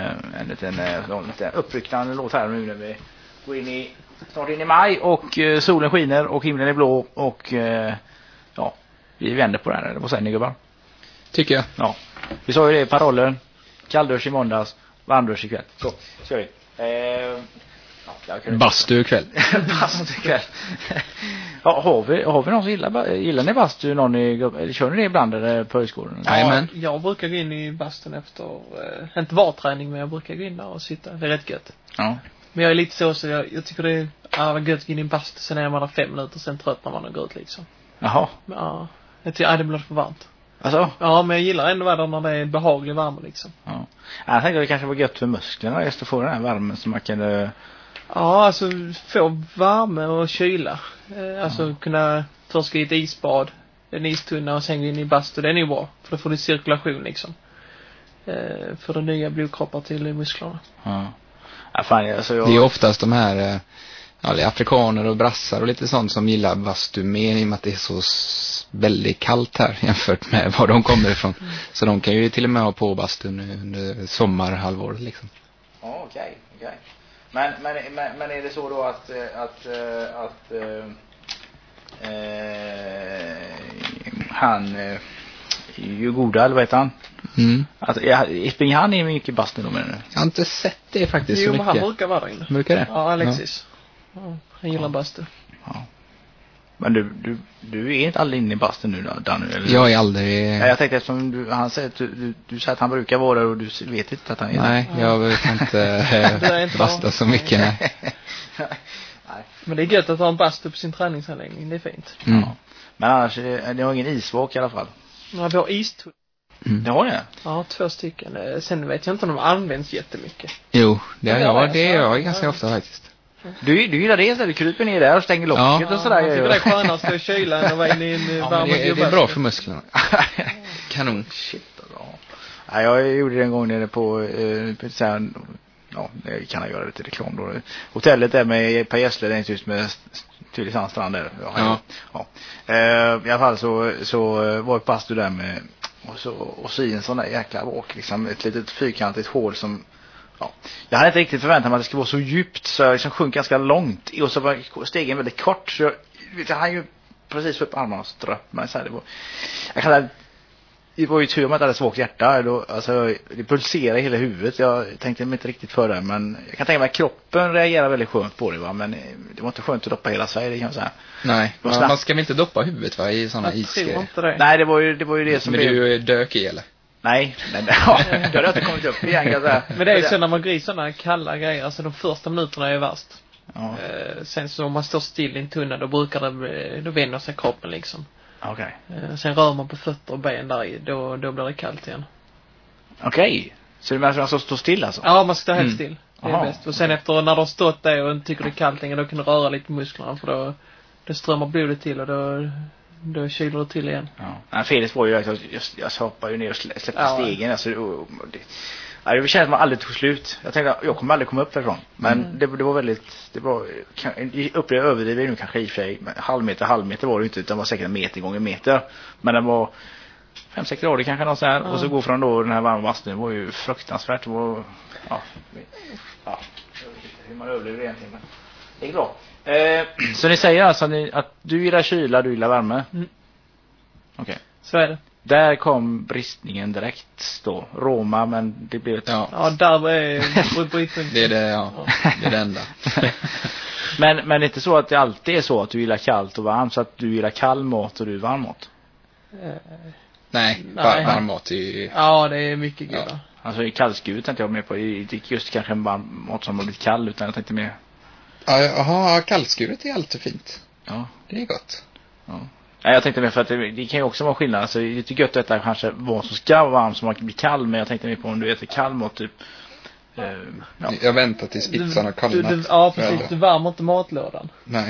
En liten uppryckande låt här nu när vi går snart in i maj och solen skiner och himlen är blå och ja, vi vänder på det här. Vad säger ni gubbar? Tycker jag. Ja, vi sa ju det i parollen. Kalldörs i måndags, varmdörs ikväll. Så kör vi. Bastu ikväll. Bastu ikväll. Ja, har vi någon som gillar ni bastu? Kör ni det ibland eller på högskolan? Ja, jag brukar gå in i bastun efter, inte varträning, men jag brukar gå in där och sitta. Det är rätt gött. Ja. Men jag är lite så jag tycker det är gött att gå in i bastu, sen är man där 5 minuter, sen tröttnar man och går ut liksom. Jaha. Ja, jag tycker det blir för varmt. Alltså? Ja, men jag gillar ändå världen när det är behaglig värme liksom. Ja. Jag tänkte att det kanske var gött för musklerna just att få den här värmen som man kan... Ja, alltså få värme och kyla. Alltså kunna först gå i ett isbad, en istunna och sen gå in i bastu. Det är nog bra. För då får du cirkulation liksom. För de nya blodkroppar till musklerna. Ja. Ja, fan, alltså Det är ju oftast de här afrikaner och brassar och lite sånt som gillar bastu mer i och med att det är så väldigt kallt här jämfört med var de kommer ifrån. Så de kan ju till och med ha på bastun under sommarhalvåret liksom. Ja, okej. Men är det så då att han Djurgården, vad heter han? Att springer han i mycket bastun då, menar du? Jag har inte sett det faktiskt så Jo, mycket. men han brukar vara där inne. Brukar det? Ja, Alexis. Ja, han gillar bastu. Ja. Men du är inte aldrig inne i bastun nu då, Danny, eller? Jag är aldrig... Ja, jag tänkte eftersom han säger att du säger att han brukar vara där och du vet inte att han är där. Nej, jag vet inte basta så mycket, nej. Nej. Men det är gött att ha en bastu på sin träningsanläggning. Det är fint. Mm. Ja. Men annars, det har ingen isvåk i alla fall. Ja, vi har istunna. Det har det? Ja, 2 stycken. Sen vet jag inte om de används jättemycket. Jo, det är jag ganska ofta faktiskt. Du gillar det så du kryper ner där och stänger locket och sådär. Jag tycker det är skönare att stå i kylan än att vara inne i en varm det är bra för musklerna. Kanon. Shit, bra. Ja, jag gjorde det en gång nere på såhär, ja, det kan jag göra lite reklam då. Hotellet där med Per Gessle, det är just med Tylösand strand där. Ja. I alla fall så var jag pass där med och så i en sån där jäkla våk liksom, ett litet fyrkantigt hål som, ja, jag hade inte riktigt förväntat mig att det skulle vara så djupt så jag liksom sjönk ganska långt och så var stegen väldigt kort så jag hann ju precis upp armarna och ströp mig så här, det var ju tur om jag hade svagt hjärta då, alltså det pulserade i hela huvudet. Jag tänkte mig inte riktigt för det, men jag kan tänka mig att kroppen reagerar väldigt skönt på det, va, men det var inte skönt att doppa hela sig, det kan jag säga. Nej, man ska väl inte doppa huvudet, va, i såna isgrejer. Nej, det var ju det som men du dök i, eller? Nej, ja, det har inte kommit upp igen, kan jag säga. Men det är ju så när man går i sådana kalla grejer, alltså de första minuterna är värst. Ja. Sen så om man står still i en tunna, då brukar då vänder sig kroppen liksom. Okej. Sen rör man på fötter och ben där i, då blir det kallt igen. Okej. Så det menar att man står still alltså? Ja, man ska stå helt still. Det är Aha, bäst. Och sen efter när de stått där och tycker det är kallt längre, då kan du röra lite musklerna, för då strömmar blodet till och då kyler det till igen. Ja. Felix var ju att jag hoppade ju ner och släppte stegen. Alltså, det känns som att man aldrig tog slut. Jag tänkte att jag kommer aldrig komma upp därifrån. Men det var väldigt, det var upplevde överdrivet nu kanske i och för sig. Halvmeter var det inte, utan det var säkert 1 meter gånger meter. Men den var 5-6 grader kanske något så här. Och så gå från då den här varma bastun var ju fruktansvärt. Det var, hur man överlever egentligen. Men det är bra. Så ni säger alltså att du gillar kyla, du gillar värme? Okej. Så är det. Där kom bristningen direkt då. Roma, men det blev ett... Ja, där är bristningen. Det är det, det är det enda. men det är inte så att det alltid är så att du gillar kallt och varmt, så att du gillar kall mat och du varm mat? Nej, varm mat är ju... Ja, det är mycket gott. Ja. Alltså i kallskuret tänkte jag med på. Inte just kanske en varm mat som har blivit kall, utan jag tänkte mer... Jaha, kallskuret är alltid fint. Ja. Det är gott. Ja. Jag tänkte mer för att det kan ju också vara skillnad. Alltså, det är lite gött att detta kanske vad som ska vara varmt som man kan bli kall. Men jag tänkte mer på om du äter kall mat typ. Jag väntar tills pizzan har kallnat. Ja, precis. Du värmer inte matlådan. Nej.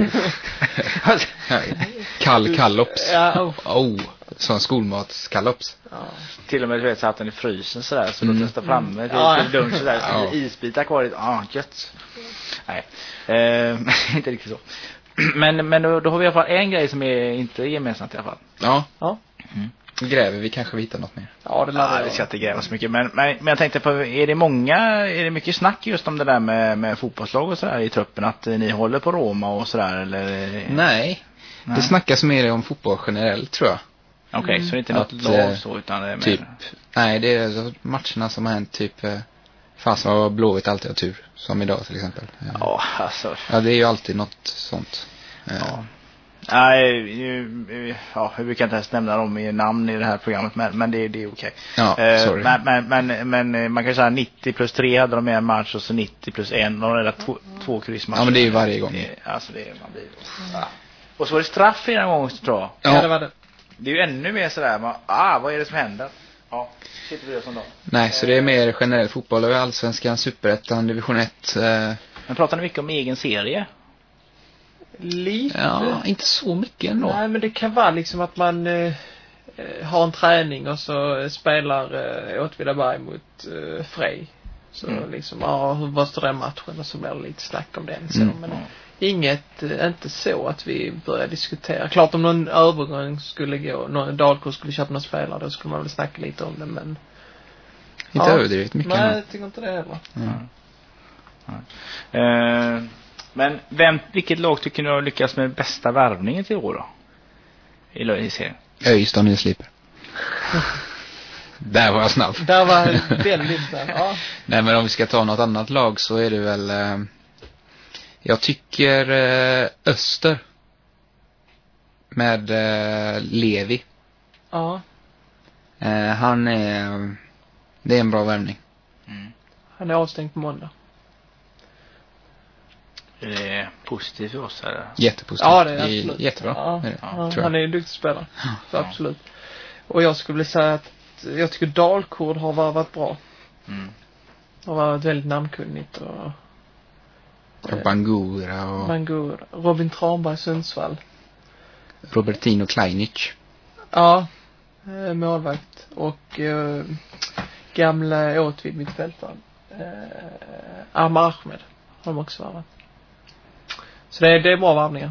Kallops. Sån skolmatskalops. Ja. Till och med du vet så att den i frysen sådär. Så då testar framme till lunch sådär. Så isbitar kvar. Gött. Nej. Inte riktigt så. Men då har vi i alla fall en grej som är inte gemensamt i alla fall. Ja. Gräver vi kanske hittar något mer. Ja, det ska inte gräva så mycket. Men jag tänkte på, är det mycket snack just om det där med fotbollslag och sådär i truppen, att ni håller på Roma och sådär, eller? Nej. Det snackas mer om fotboll generellt, tror jag. Okej, så det är inte något lag så, utan det är typ, nej, det är matcherna som har hänt typ fast var Blåvitt alltid har tur, som idag till exempel. Ja, alltså. Ja, det är ju alltid något sånt. Ja. Nej, vi brukar inte ens nämna dem i namn i det här programmet, men det är okej. Ja, sorry. Men man kan säga 90 plus 3 hade de med en match och så 90 plus 1 och det är två kryssmatcher. Ja, men det är ju varje gång. Alltså man blir... Ja. Och så var det straff i den gången, tror jag. Ja, det var det. det är ju ännu mer sådär, vad är det som händer? Ja, sitter vi som då. Nej, så det är mer generell fotboll och allsvenskan, superettan, division 1. Men pratar ni mycket om egen serie? Lite. Ja, inte så mycket ändå. Nej, men det kan vara liksom att man har en träning och så spelar Åtvidaberg mot Frej. Så liksom, hur var står den matchen? Och så blir det lite snack om den. Så, men inte så att vi börjar diskutera. Klart om någon övergång skulle gå, någon Dalkurd skulle köpa någon spelare, då skulle man väl snacka lite om det, men inte överdrivet mycket. Nej, jag tycker inte det heller. Men vilket lag tycker ni har lyckats med bästa värvningen till år då? I serien? Öyst och Nysliper. Där var jag snabb. Där var väldigt snabb. Ja. Nej, men om vi ska ta något annat lag så är det väl jag tycker Öster med Levi. Ja. Det är en bra värvning. Han är avstängd på måndag. Är det positivt för oss här? Jättepositivt. Ja, det är absolut. Jättebra. Ja, är det, ja, tror jag. han är en duktig spelare. Så absolut. Och jag skulle säga att jag tycker Dalkurd har varit bra. Har varit väldigt namnkunnigt och Bangura och Robin Tranberg, Sundsvall. Robertino Kleinic. Ja, målvakt. Och gamla Åtvid mittfältare. Ahmad Ahmed har de också varit. Så det är bra varvningar.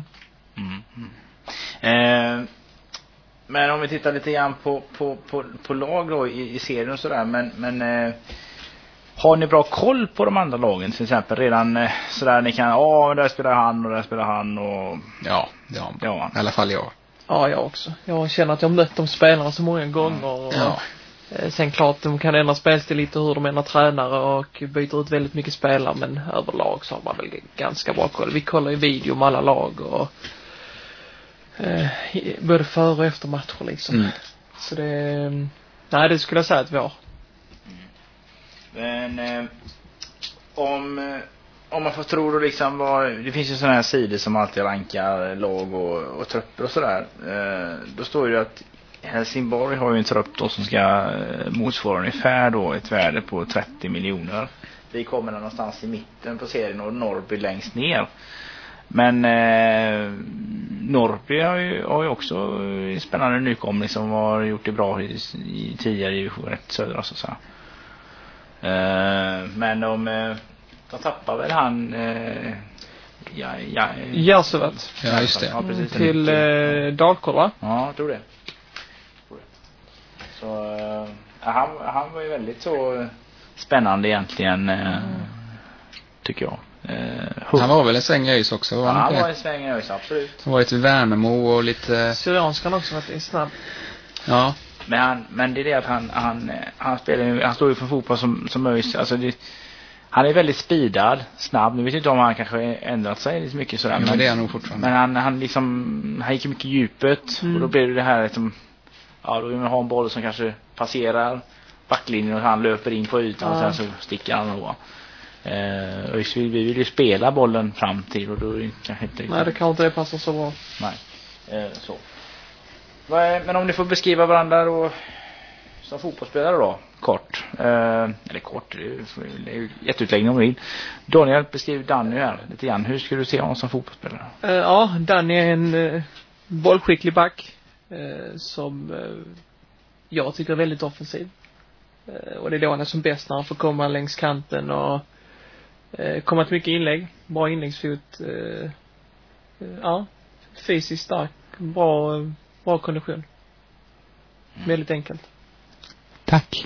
Men om vi tittar lite grann på lag då i serien och sådär, men har ni bra koll på de andra lagen till exempel redan sådär ni kan, där spelar han och där spelar han och ja, i alla fall jag. Ja, jag också. Jag känner att jag har mött de spelarna så många gånger och sen klart de kan ändra spelstil lite hur de ändrar tränare och byter ut väldigt mycket spelare, men överlag så har man väl ganska bra koll. Vi kollar ju video om alla lag och både före och efter matcher liksom. Så det skulle jag säga att vi har. Men om man får tro då liksom det finns ju sådana här sidor som alltid rankar lag och trupper och sådär. Då står det ju att Helsingborg har ju en trupp då som ska motsvara ungefär då ett värde på 30 miljoner. Vi kommer någonstans i mitten på serien och Norrby längst ner. Men Norrby har ju också en spännande nykomling som har gjort det bra i tidigare division 1 södra så att säga. Men de tappar väl han Järsevält. Ja, just det. Ja, precis. Till Dalkurd, va? Ja, jag tror det. Så han var ju väldigt så spännande egentligen tycker jag. Han var väl en sväng i ÖIS också, var han var en sväng i ÖIS, absolut. Han var ett Värnamo och lite Syrianskan också varit snabb. Ja. Men det är det att han spelar, han står ju för fotboll som ÖIS, alltså han är väldigt speedad, snabb. Nu vet jag inte om han kanske ändrat sig så mycket sådär. Ja, men det är han nog fortfarande. Men han gick mycket djupet och då blir det här liksom, då vill man ha en boll som kanske passerar backlinjen och han löper in på ytan och sen så sticker han då. Vi vill ju spela bollen fram till och då kanske inte. Nej, det kan inte passa så bra. Nej. Så. Men om ni får beskriva varandra då som fotbollsspelare då, kort. Eller kort, det är ju jätteutläggning om det vill. Daniel, beskriv Danny här lite grann. Hur skulle du se honom som fotbollsspelare? Danny är en bollskicklig back som jag tycker är väldigt offensiv. Och det är då han är som bäst när han får komma längs kanten och komma till mycket inlägg. Bra inläggsfot. Fysiskt stark. Bra kondition. Väldigt enkelt. Tack.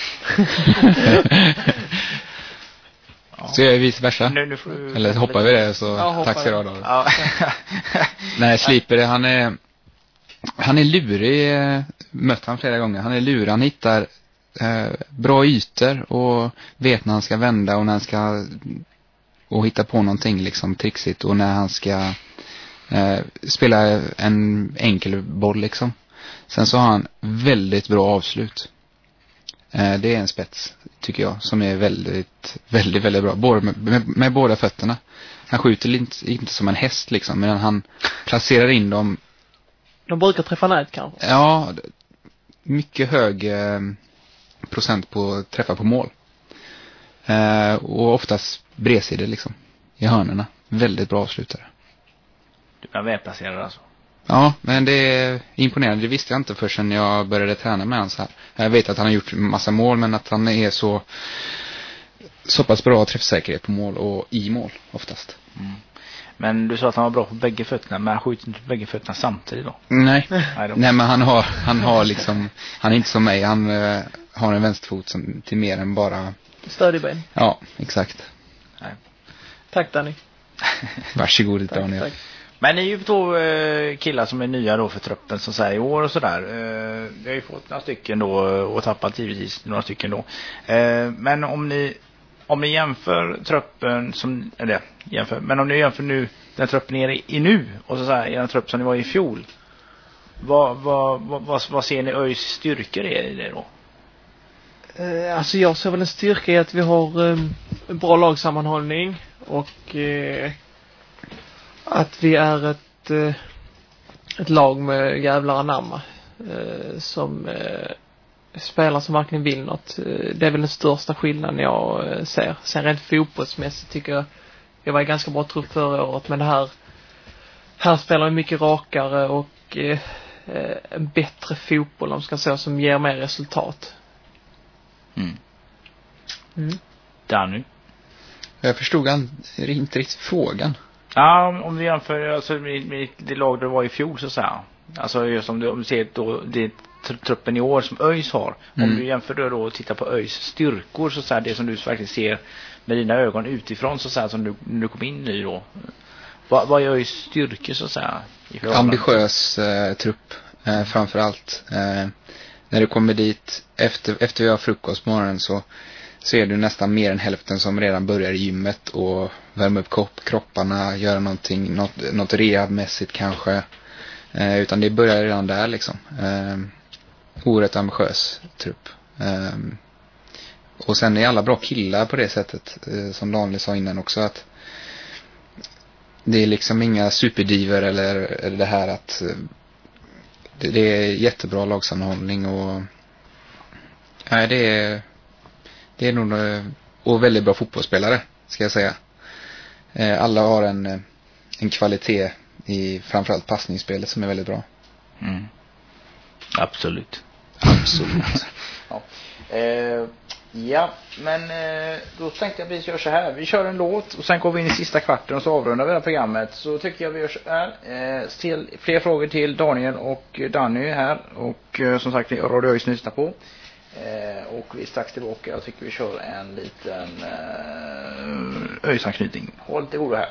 Så jag är vice versa. Eller hoppar vi det så tack ska du ha. Ja. Nej, Sliper han är lurig. Mött han flera gånger. Han är lurig. Han hittar bra ytor och vet när han ska vända och när han ska och hitta på någonting liksom trixigt och när han ska spela en enkel boll liksom. Sen så har han väldigt bra avslut. Det är en spets tycker jag som är väldigt, väldigt, väldigt bra. Med båda fötterna. Han skjuter inte som en häst liksom, men han placerar in dem De brukar träffa nät kanske. Ja, mycket hög procent på träffa på mål. Och oftast bredsidor liksom. I hörnerna. Väldigt bra avslutare. Du är välplacerad alltså. Ja, men det är imponerande. Det visste jag inte förrän jag började träna med honom så här. Jag vet att han har gjort massa mål, men att han är så pass bra träffsäkerhet på mål och i mål oftast. Mm. Men du sa att han var bra på bägge fötterna, men han skjuter inte på bägge fötterna samtidigt då? Nej, men han har liksom, han är inte som mig, han har en vänsterfot som till mer än bara stödben. Ja, exakt. Nej. Tack Danny. Varsågod Daniel. Tack. Men ni är ju två killar som är nya då för truppen som säger i år och sådär. Vi har ju fått några stycken då och tappat givetvis några stycken då. Men om ni jämför truppen som, men om ni jämför nu den truppen ni är i nu och så säger den trupp som ni var i fjol. Vad ser ni ÖIS styrkor i det då? Alltså jag ser väl en styrka i att vi har en bra lagsammanhållning och att vi är ett lag med jävlar anamma som spelar som verkligen vill något. Det är väl den största skillnaden jag ser. Sen rent fotbollsmässigt tycker jag var ganska bra trupp förra året, men det här spelar vi mycket rakare och en bättre fotboll om ska säga, som ger mer resultat. Danny? Jag förstod inte riktigt frågan. Ja, om vi jämför alltså, med det lag det var i fjol så att säga. Alltså just om du ser då det truppen i år som ÖIS har. Om du jämför då och tittar på ÖIS styrkor så att säga, det som du verkligen ser med dina ögon utifrån så att säga, som du kom in i då. Vad är ÖIS styrkor så att säga? Ambitiös trupp framförallt. När du kommer dit efter vi har frukost på morgonen så är du nästan mer än hälften som redan börjar i gymmet och värma upp kropparna, göra något rehabmässigt kanske. Utan det börjar redan där liksom. Oerhört ambitiös trupp. Och sen är alla bra killar på det sättet, som Daniel sa innan också, att det är liksom inga superdiver eller det här att det är jättebra lagsammanhållning och nej, det är nog och väldigt bra fotbollsspelare ska jag säga. Alla har en kvalitet i framförallt passningsspelet som är väldigt bra. Absolut. Ja, men då tänkte jag att vi kör så här. Vi kör en låt och sen går vi in i sista kvarten och så avrundar vi det här programmet. Så tycker jag vi gör så här. Still fler frågor till Daniel och Danny här. Och som sagt, Radio ÖIS lyssnar på. Och vi är strax tillbaka. Jag tycker vi kör en liten ÖIS-anknytning. Håll till godo här.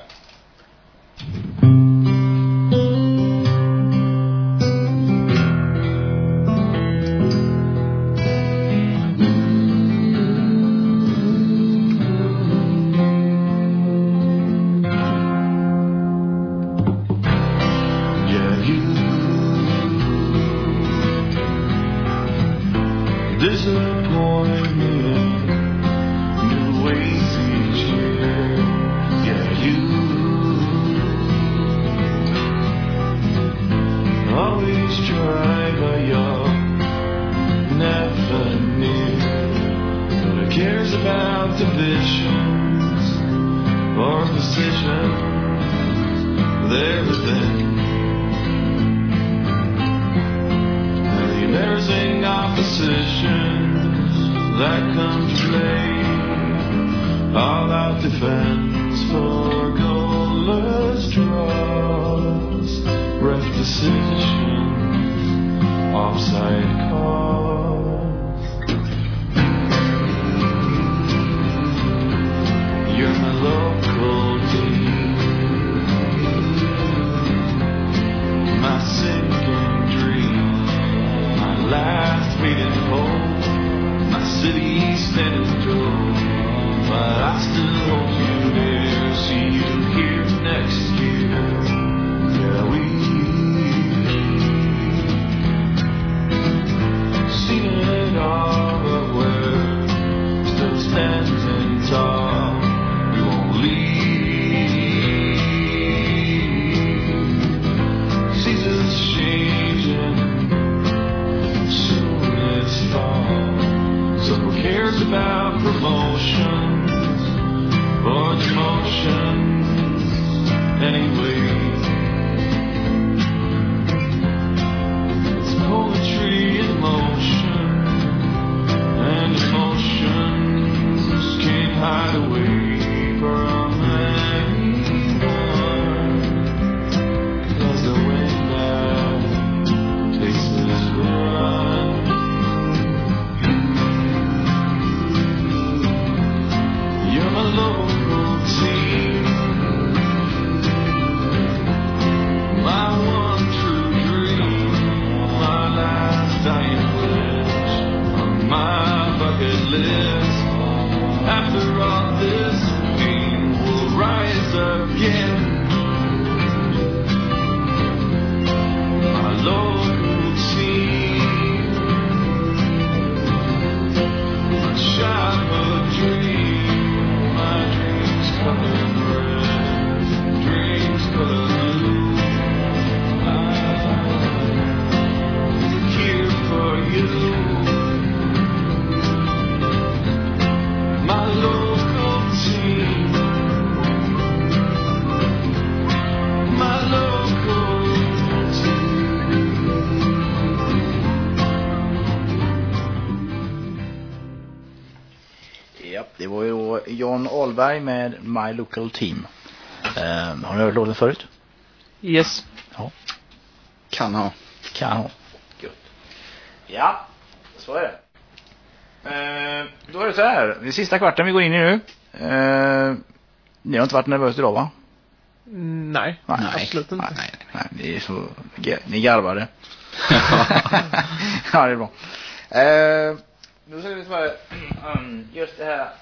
Sees us shame då John Ahlberg med My Local Team. Har ni hört låten förut? Yes. Ja. Kan ha. Gud. Ja, så är det. Då är det så här. Det är sista kvarten vi går in i nu. Ni har inte varit nervös idag, va? Nej, absolut inte. Nej, det är så, ni garvade. Ja, det är bra. Då säger vi så här, just det här,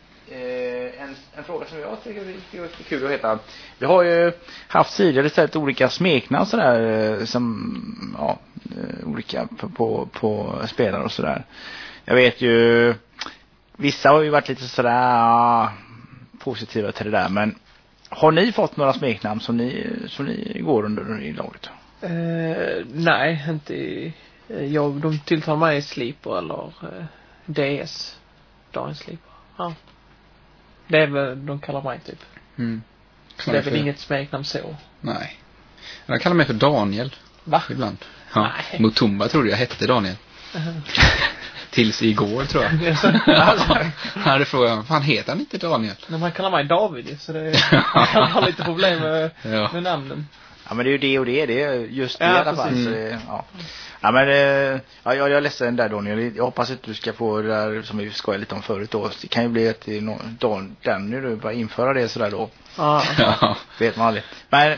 en fråga som jag tycker är kul att heta. Vi har ju haft tidigare sett olika smeknamn sådär, som olika på spelare och sådär. Jag vet ju, vissa har ju varit lite sådär positiva till det där, men har ni fått några smeknamn som ni går under i laget? Nej, inte de tilltalar mig Sleeper eller DS. Dagens Sleeper. Ja. Det är väl, de kallar mig typ. Det är väl inget smeknamn så. Nej. De kallar mig för Daniel. Va? Ibland. Ja. Nej. Mutumba trodde jag hette Daniel. Tills igår, tror jag. Han hade frågat, fan heter han inte Daniel? Men man kallar mig David, så det jag har lite problem med namnen. Ja, men det är ju det och det är just det i alla fall. Så, ja, men jag är ledsen där, Daniel. Jag hoppas att du ska få det där som vi skojade lite om förut då. Det kan ju bli att Danny du bara införa det sådär då. Ja. Vet man aldrig.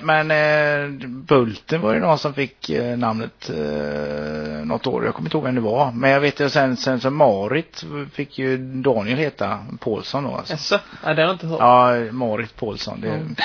Men Bulten var ju någon som fick namnet något år. Jag kommer inte ihåg vem det var. Men jag vet ju sen så Marit fick ju Daniel heta Paulsson då. Alltså. Jaså? Nej, det har jag inte hört. Ja, Marit Paulsson.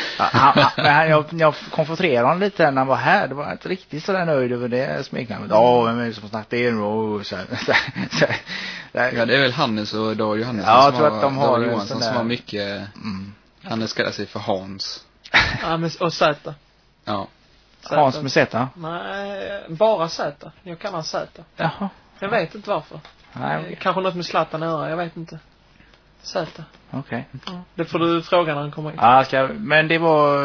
Jag konfronterade honom lite när han var här. Det var inte riktigt sådär nöjd över det smeknamnet. Ja, vem är det som snackar det nu? Ja, det är väl Hannes och Dag Johannes. Ja, jag tror att de har Johansson som har mycket. Hannes kallar sig för Hans. Ja, men, och Z. Ja. Hans med Z? Nej, bara Z. Jag kallar Z. Jaha. Jag vet inte varför. Nej. Kanske något med Zlatan att göra, jag vet inte. Z. Okej. Ja, det får du fråga när han kommer in. Ja, men det var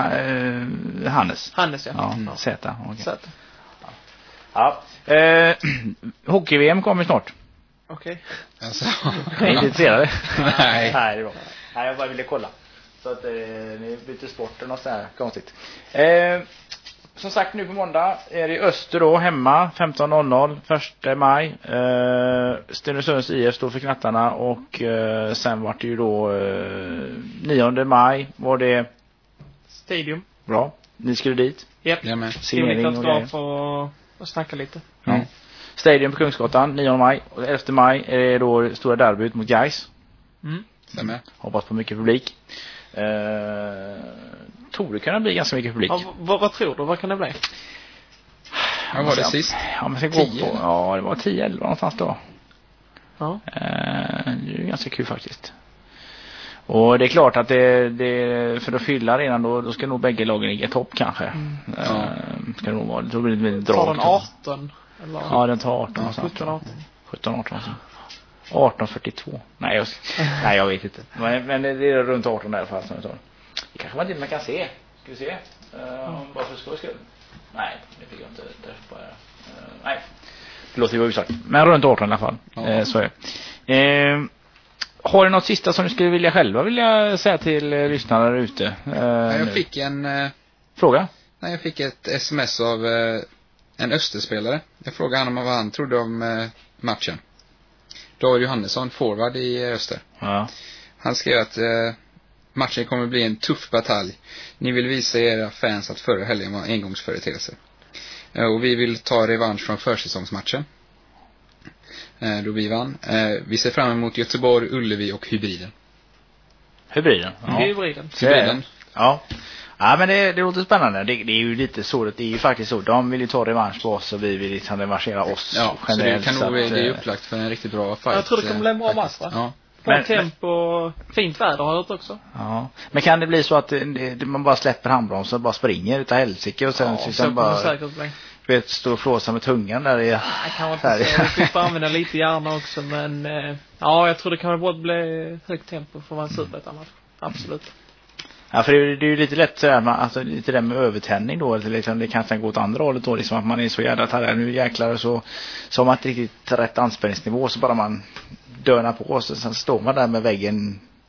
Hannes. Hannes, ja. Ja, Z. Okay. Z. Ja. Hockey-VM kommer snart. Okej. Alltså. Är inte intresserade? Nej. Nej, det var. Nej, jag bara ville kolla. Så att ni byter sporten och så här konstigt. Som sagt, nu på måndag är det Öster då hemma 15.00 1 maj. Stenungsunds IF står för knattarna och sen var det ju då 9 maj var det Stadium. Bra. Ni skulle dit. Japp. Jag med. Signering och dra grejer. för att snacka lite. Ja. Stadium på Kungsgatan 9 maj och 11 maj är det då stora derbyt mot Gais. Stämmer. Hoppas på mycket publik. Tror det kan bli ganska mycket publik. Ja, vad tror du? Vad kan det bli? Vad var det sist? Ja, man ska gå 10, på. Ja, det var 10-11 någonstans då. Ja. Det är ju ganska kul faktiskt. Och det är klart att det för att fylla redan då ska nog bägge lagen ligga topp kanske. Ska det nog vara. Det blir lite drag. Tar den 18? Eller? Ja, den tar 18 någonstans. 17-18. 18:42. Nej, jag vet inte. Men det är runt 18 i alla fall som jag tar. Det kanske man inte kan se. Ska vi se? Bara för skojs skull. Nej, det fick jag inte. Nej. Det låter ju vara usagt. Men runt 18 i alla fall. Så är det. Har du något sista som du skulle vilja säga till lyssnarna där ute? Jag fick en fråga. Nej, jag fick ett sms av en Österspelare. Jag frågade honom vad han trodde om matchen. Dag Johannesson, forward i Öster. Ja. Han skrev att matchen kommer bli en tuff batalj. Ni vill visa era fans att förra helgen var en engångsföreteelse. Och vi vill ta revansch från försäsongsmatchen. Då vi vann. Vi ser fram emot Göteborg, Ullevi och Hybriden. Hybriden? Ja. Hybriden. Ja. Ja, men det låter spännande. Det är ju lite så. Det är ju faktiskt så. De vill ju ta revansch på oss och vi vill liksom revanschera oss. Ja, generellt, så det kan nog att, det är upplagt för en riktigt bra fight. Jag tror det kommer bli en bra match, va? Ja. Bra tempo, fint väder har jag hört också. Ja. Men kan det bli så att man bara släpper handbromsen och bara springer utav helsike och sen så bara säkert bli. vet stå och flåsa med tungan där i. Nej, kan man inte säga. Vi får använda lite hjärna också, men ja, jag tror det kan både bli högt tempo för man superettan. Absolut. Ja, för det är ju lite lätt sådär, alltså lite det med övertändning då, liksom, det kan sen gå åt andra hållet då, liksom att man är så jävla taggad, nu jäklar, så har man inte riktigt rätt anspänningsnivå, så bara man dörnar på och sen står man där med väggen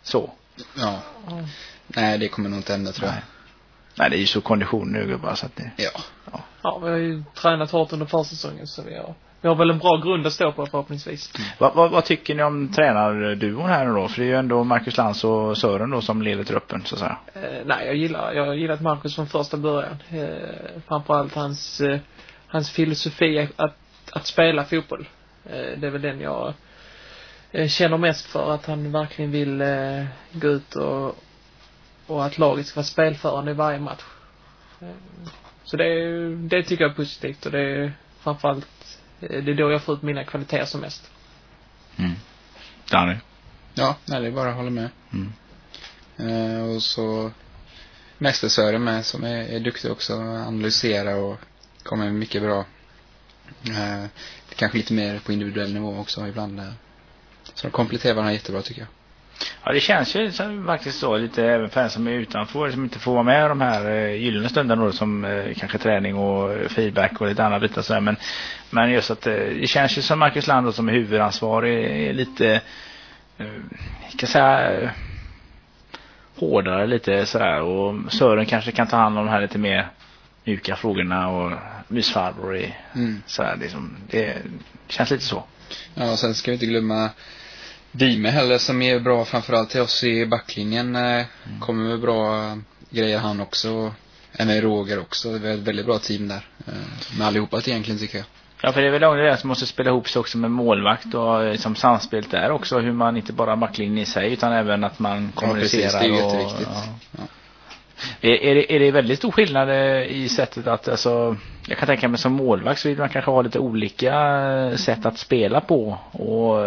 så. Ja. Nej, det kommer nog inte hända, tror jag. Nej, det är ju så kondition nu bara så att det... Ja. Ja, vi har ju tränat hårt under försäsongen, så vi har väl en bra grund att stå på förhoppningsvis. Vad tycker ni om tränarduon här då? För det är ju ändå Marcus Lantz och Sören då som leder truppen, så att säga. Nej, jag har gillat Marcus från första början. Framförallt hans filosofi att spela fotboll. Det är väl den jag känner mest för, att han verkligen vill gå ut och att laget ska vara spelförande i varje match. Så det tycker jag är positivt, och det är framförallt det är då jag får ut mina kvaliteter som mest. Danny? Ja, nej, det är bara att hålla med. Och så Mäster Sören med, som är duktig också att analysera och kommer med mycket bra. Kanske lite mer på individuell nivå också ibland. Så de kompletterar varandra jättebra, tycker jag. Ja, det känns ju faktiskt så lite, även för en som är utanför, som inte får vara med de här gyllene stunderna då, som kanske träning och feedback och lite andra bitar så här. Men just att det känns ju som Marcus Land då, som är huvudansvarig, är lite kan säga hårdare lite sådär, och Sören kanske kan ta hand om de här lite mer mjuka frågorna och mysfarbror i sådär liksom. Det känns lite så. Ja, och sen ska vi inte glömma Dime heller, som är bra framförallt till oss i backlinjen. Kommer med bra grejer han också. Med Roger också. Det är ett väldigt bra team där. Med allihopa egentligen, tycker jag. Ja, för det är väl det som måste spela ihop sig också med målvakt och som samspel där också. Hur man inte bara backlinjen i sig, utan även att man kommunicerar. Ja, precis, det är ju jätteviktigt. Ja. Är det väldigt stor skillnad i sättet att, alltså, jag kan tänka mig som målvakt så vill man kanske ha lite olika sätt att spela på, och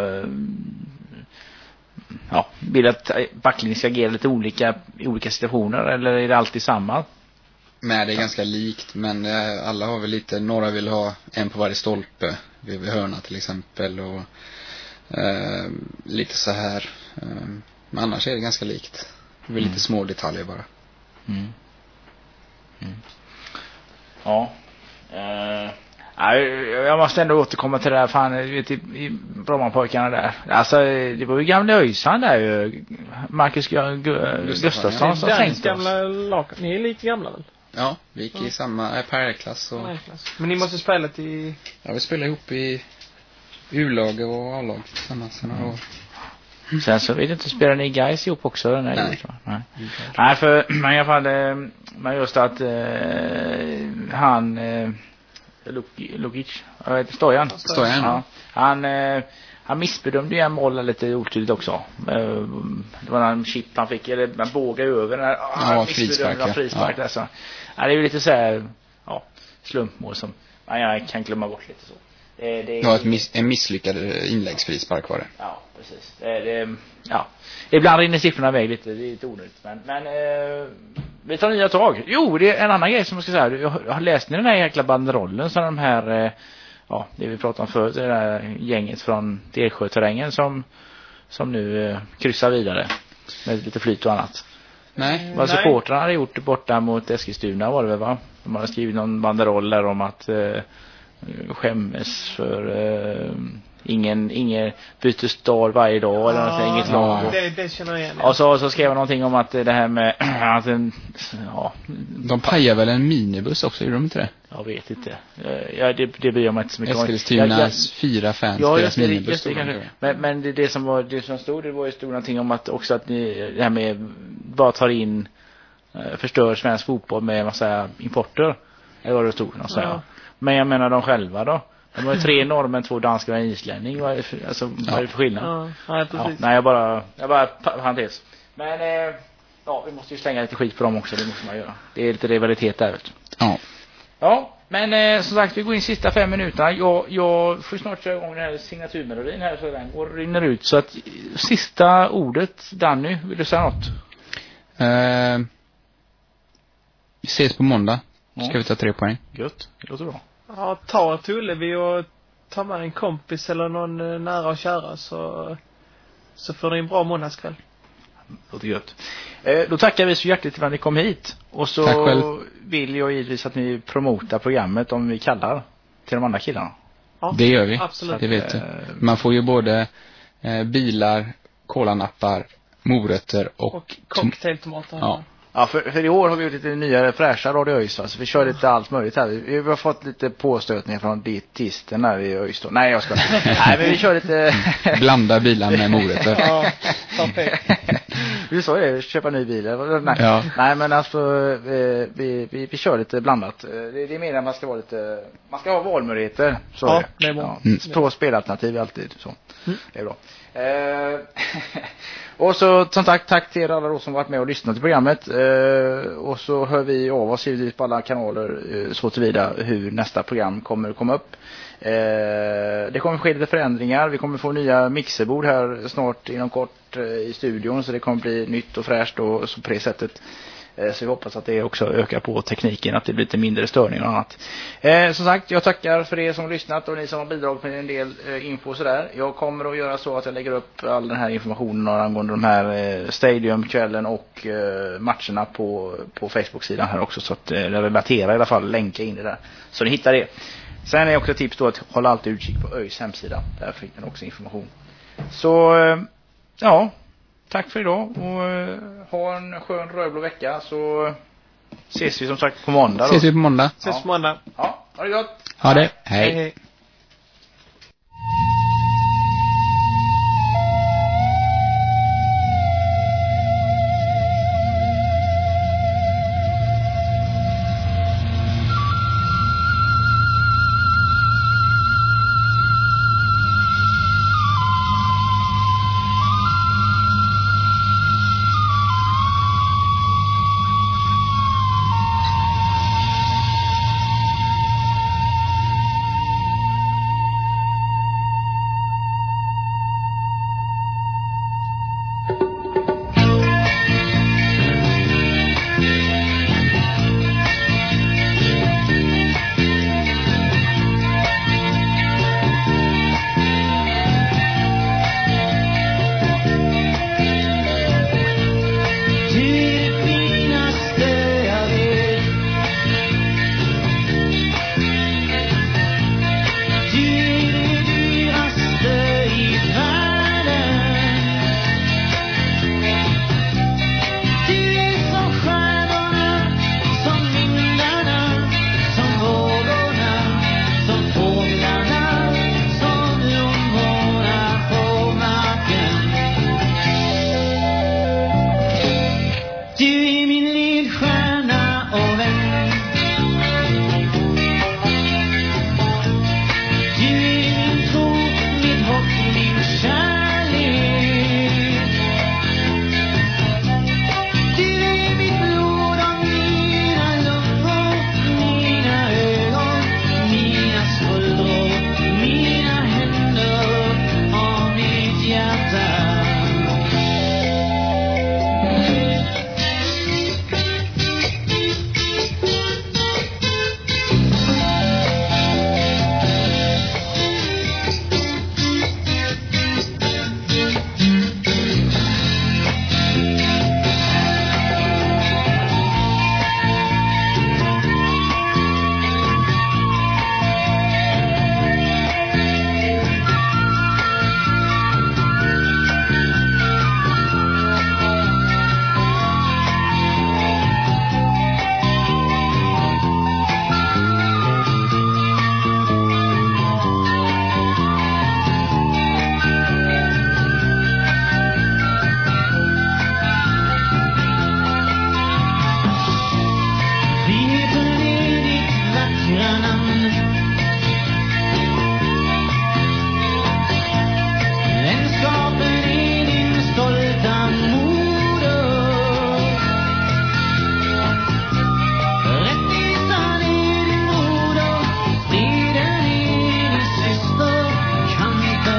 vill att backlinjen ska agera lite olika i olika situationer, eller är det alltid samma? Nej, det är ganska likt, men alla har väl lite, några vill ha en på varje stolpe vid hörna till exempel, och lite så här, men annars är det ganska likt. Det är lite små detaljer bara. Ja. Jag måste ändå återkomma till det här, fan, vet, i Brommapojkarna där. Alltså, det var ju gamla Öjsan där ju. Marcus Gustafsson som tänkte oss. Ni är lite gamla väl? Ja, vi gick i samma parklass och... Men ni måste spela till... Ja, vi spelar ihop i U-lag och A-lag tillsammans. Sen så vet inte, spelar ni guys ihop också? Nej. För men i alla fall, men just att han Lukic, jag vet, Stojan. Ja. Han missbedömde ju en boll lite otydligt också. Det var en chip han fick, eller man bågade över den här frispark där, så. Ja, det är ju lite så här, slumpmål som jag kan glömma bort lite så. En misslyckad inläggsfrispark var det. Ja, precis. Ibland rinner siffrorna iväg lite, det är lite onödigt. Men vi tar nya tag. Jo, det är en annan grej som jag ska säga. Jag har läst den här jäkla banderollen som de här, det vi pratade om förut, det där gänget från Delsjöterrängen som nu kryssar vidare med lite flyt och annat. Nej. Vad supportrarna hade gjort borta mot Eskilstuna var det väl, va? De hade skrivit någon banderoll där om att skämmes för ingen byter stad varje dag eller inget lag. Det känner jag igen. Och så skrev jag någonting om att det här med att de pajar väl en minibus också, gjorde de inte det? Jag vet inte. Det bryr jag mig inte så mycket om. Eskilstunas 4 fans, deras minibus. Men det som stod, det var ju stod någonting om att också att ni, det här med bara tar in förstör svensk fotboll med en massa importer. Eller vad det stod någonstans. Men jag menar de själva då. De har ju 3 norrmän, 2 danskar och en islänning. Vad är det för skillnad? Ja, precis. Nej, jag bara parentes. Men vi måste ju slänga lite skit på dem också. Det måste man göra. Det är lite rivalitet där, vet du. Ja, men som sagt, vi går in sista 5 minuterna. Jag får snart köra igång den här signaturmelodin här, så den går rinner ut. Så att sista ordet, Danny, vill du säga något? Vi ses på måndag. Ska vi ta 3 poäng? Gött, det låter bra. Ja, ta ett Ullevi och ta med en kompis eller någon nära och kära, så får ni en bra måndagskväll. Låter gött. Då tackar vi så hjärtligt för att ni kom hit. Och så vill jag givetvis att ni promotar programmet om vi kallar till de andra killarna. Ja, det gör vi. Absolut. Det vet du. Man får ju både bilar, kolanappar, morötter Och cocktailtomater. Ja. Ja, för i år har vi gjort lite nya fräscha Radio ÖIS. Så vi kör lite allt möjligt här. Vi har fått lite påstötningar från dietisten här i ÖIS. Nej, jag ska inte. Nej, men vi kör lite... Blanda bilar med morötter. Ja, perfekt. Vi sa det, köpa ny bil. Nej, Ja. nej men alltså vi kör lite blandat. Det är mer att man ska vara lite... Man ska ha valmöjligheter. Så Ja, är det är bra. Två spelalternativ alltid. Så. Det är bra. Och så som sagt, tack till er alla då som varit med och lyssnat till programmet. Och så hör vi av oss givetvis på alla kanaler så tillvida hur nästa program kommer komma upp. Det kommer ske lite förändringar. Vi kommer få nya mixerbord här snart inom kort i studion, så det kommer bli nytt och fräscht och så på det sättet. Så vi hoppas att det också ökar på tekniken, att det blir lite mindre störning och annat. Som sagt, jag tackar för er som har lyssnat och ni som har bidragit med en del info och sådär. Jag kommer att göra så att jag lägger upp all den här informationen angående de här stadiumkvällen och matcherna på Facebook-sidan här också, så att jag relaterar i alla fall, länka in det där så ni hittar det. Sen är också ett tips då att hålla alltid utkik på ÖIS hemsida. Där fick ni också information. Så ja, tack för idag och ha en skön rödblå vecka, så ses vi som sagt på måndag då. Ses vi på måndag. Ses på måndag. Ja, ha det gott. Ha det. Hej. Hej.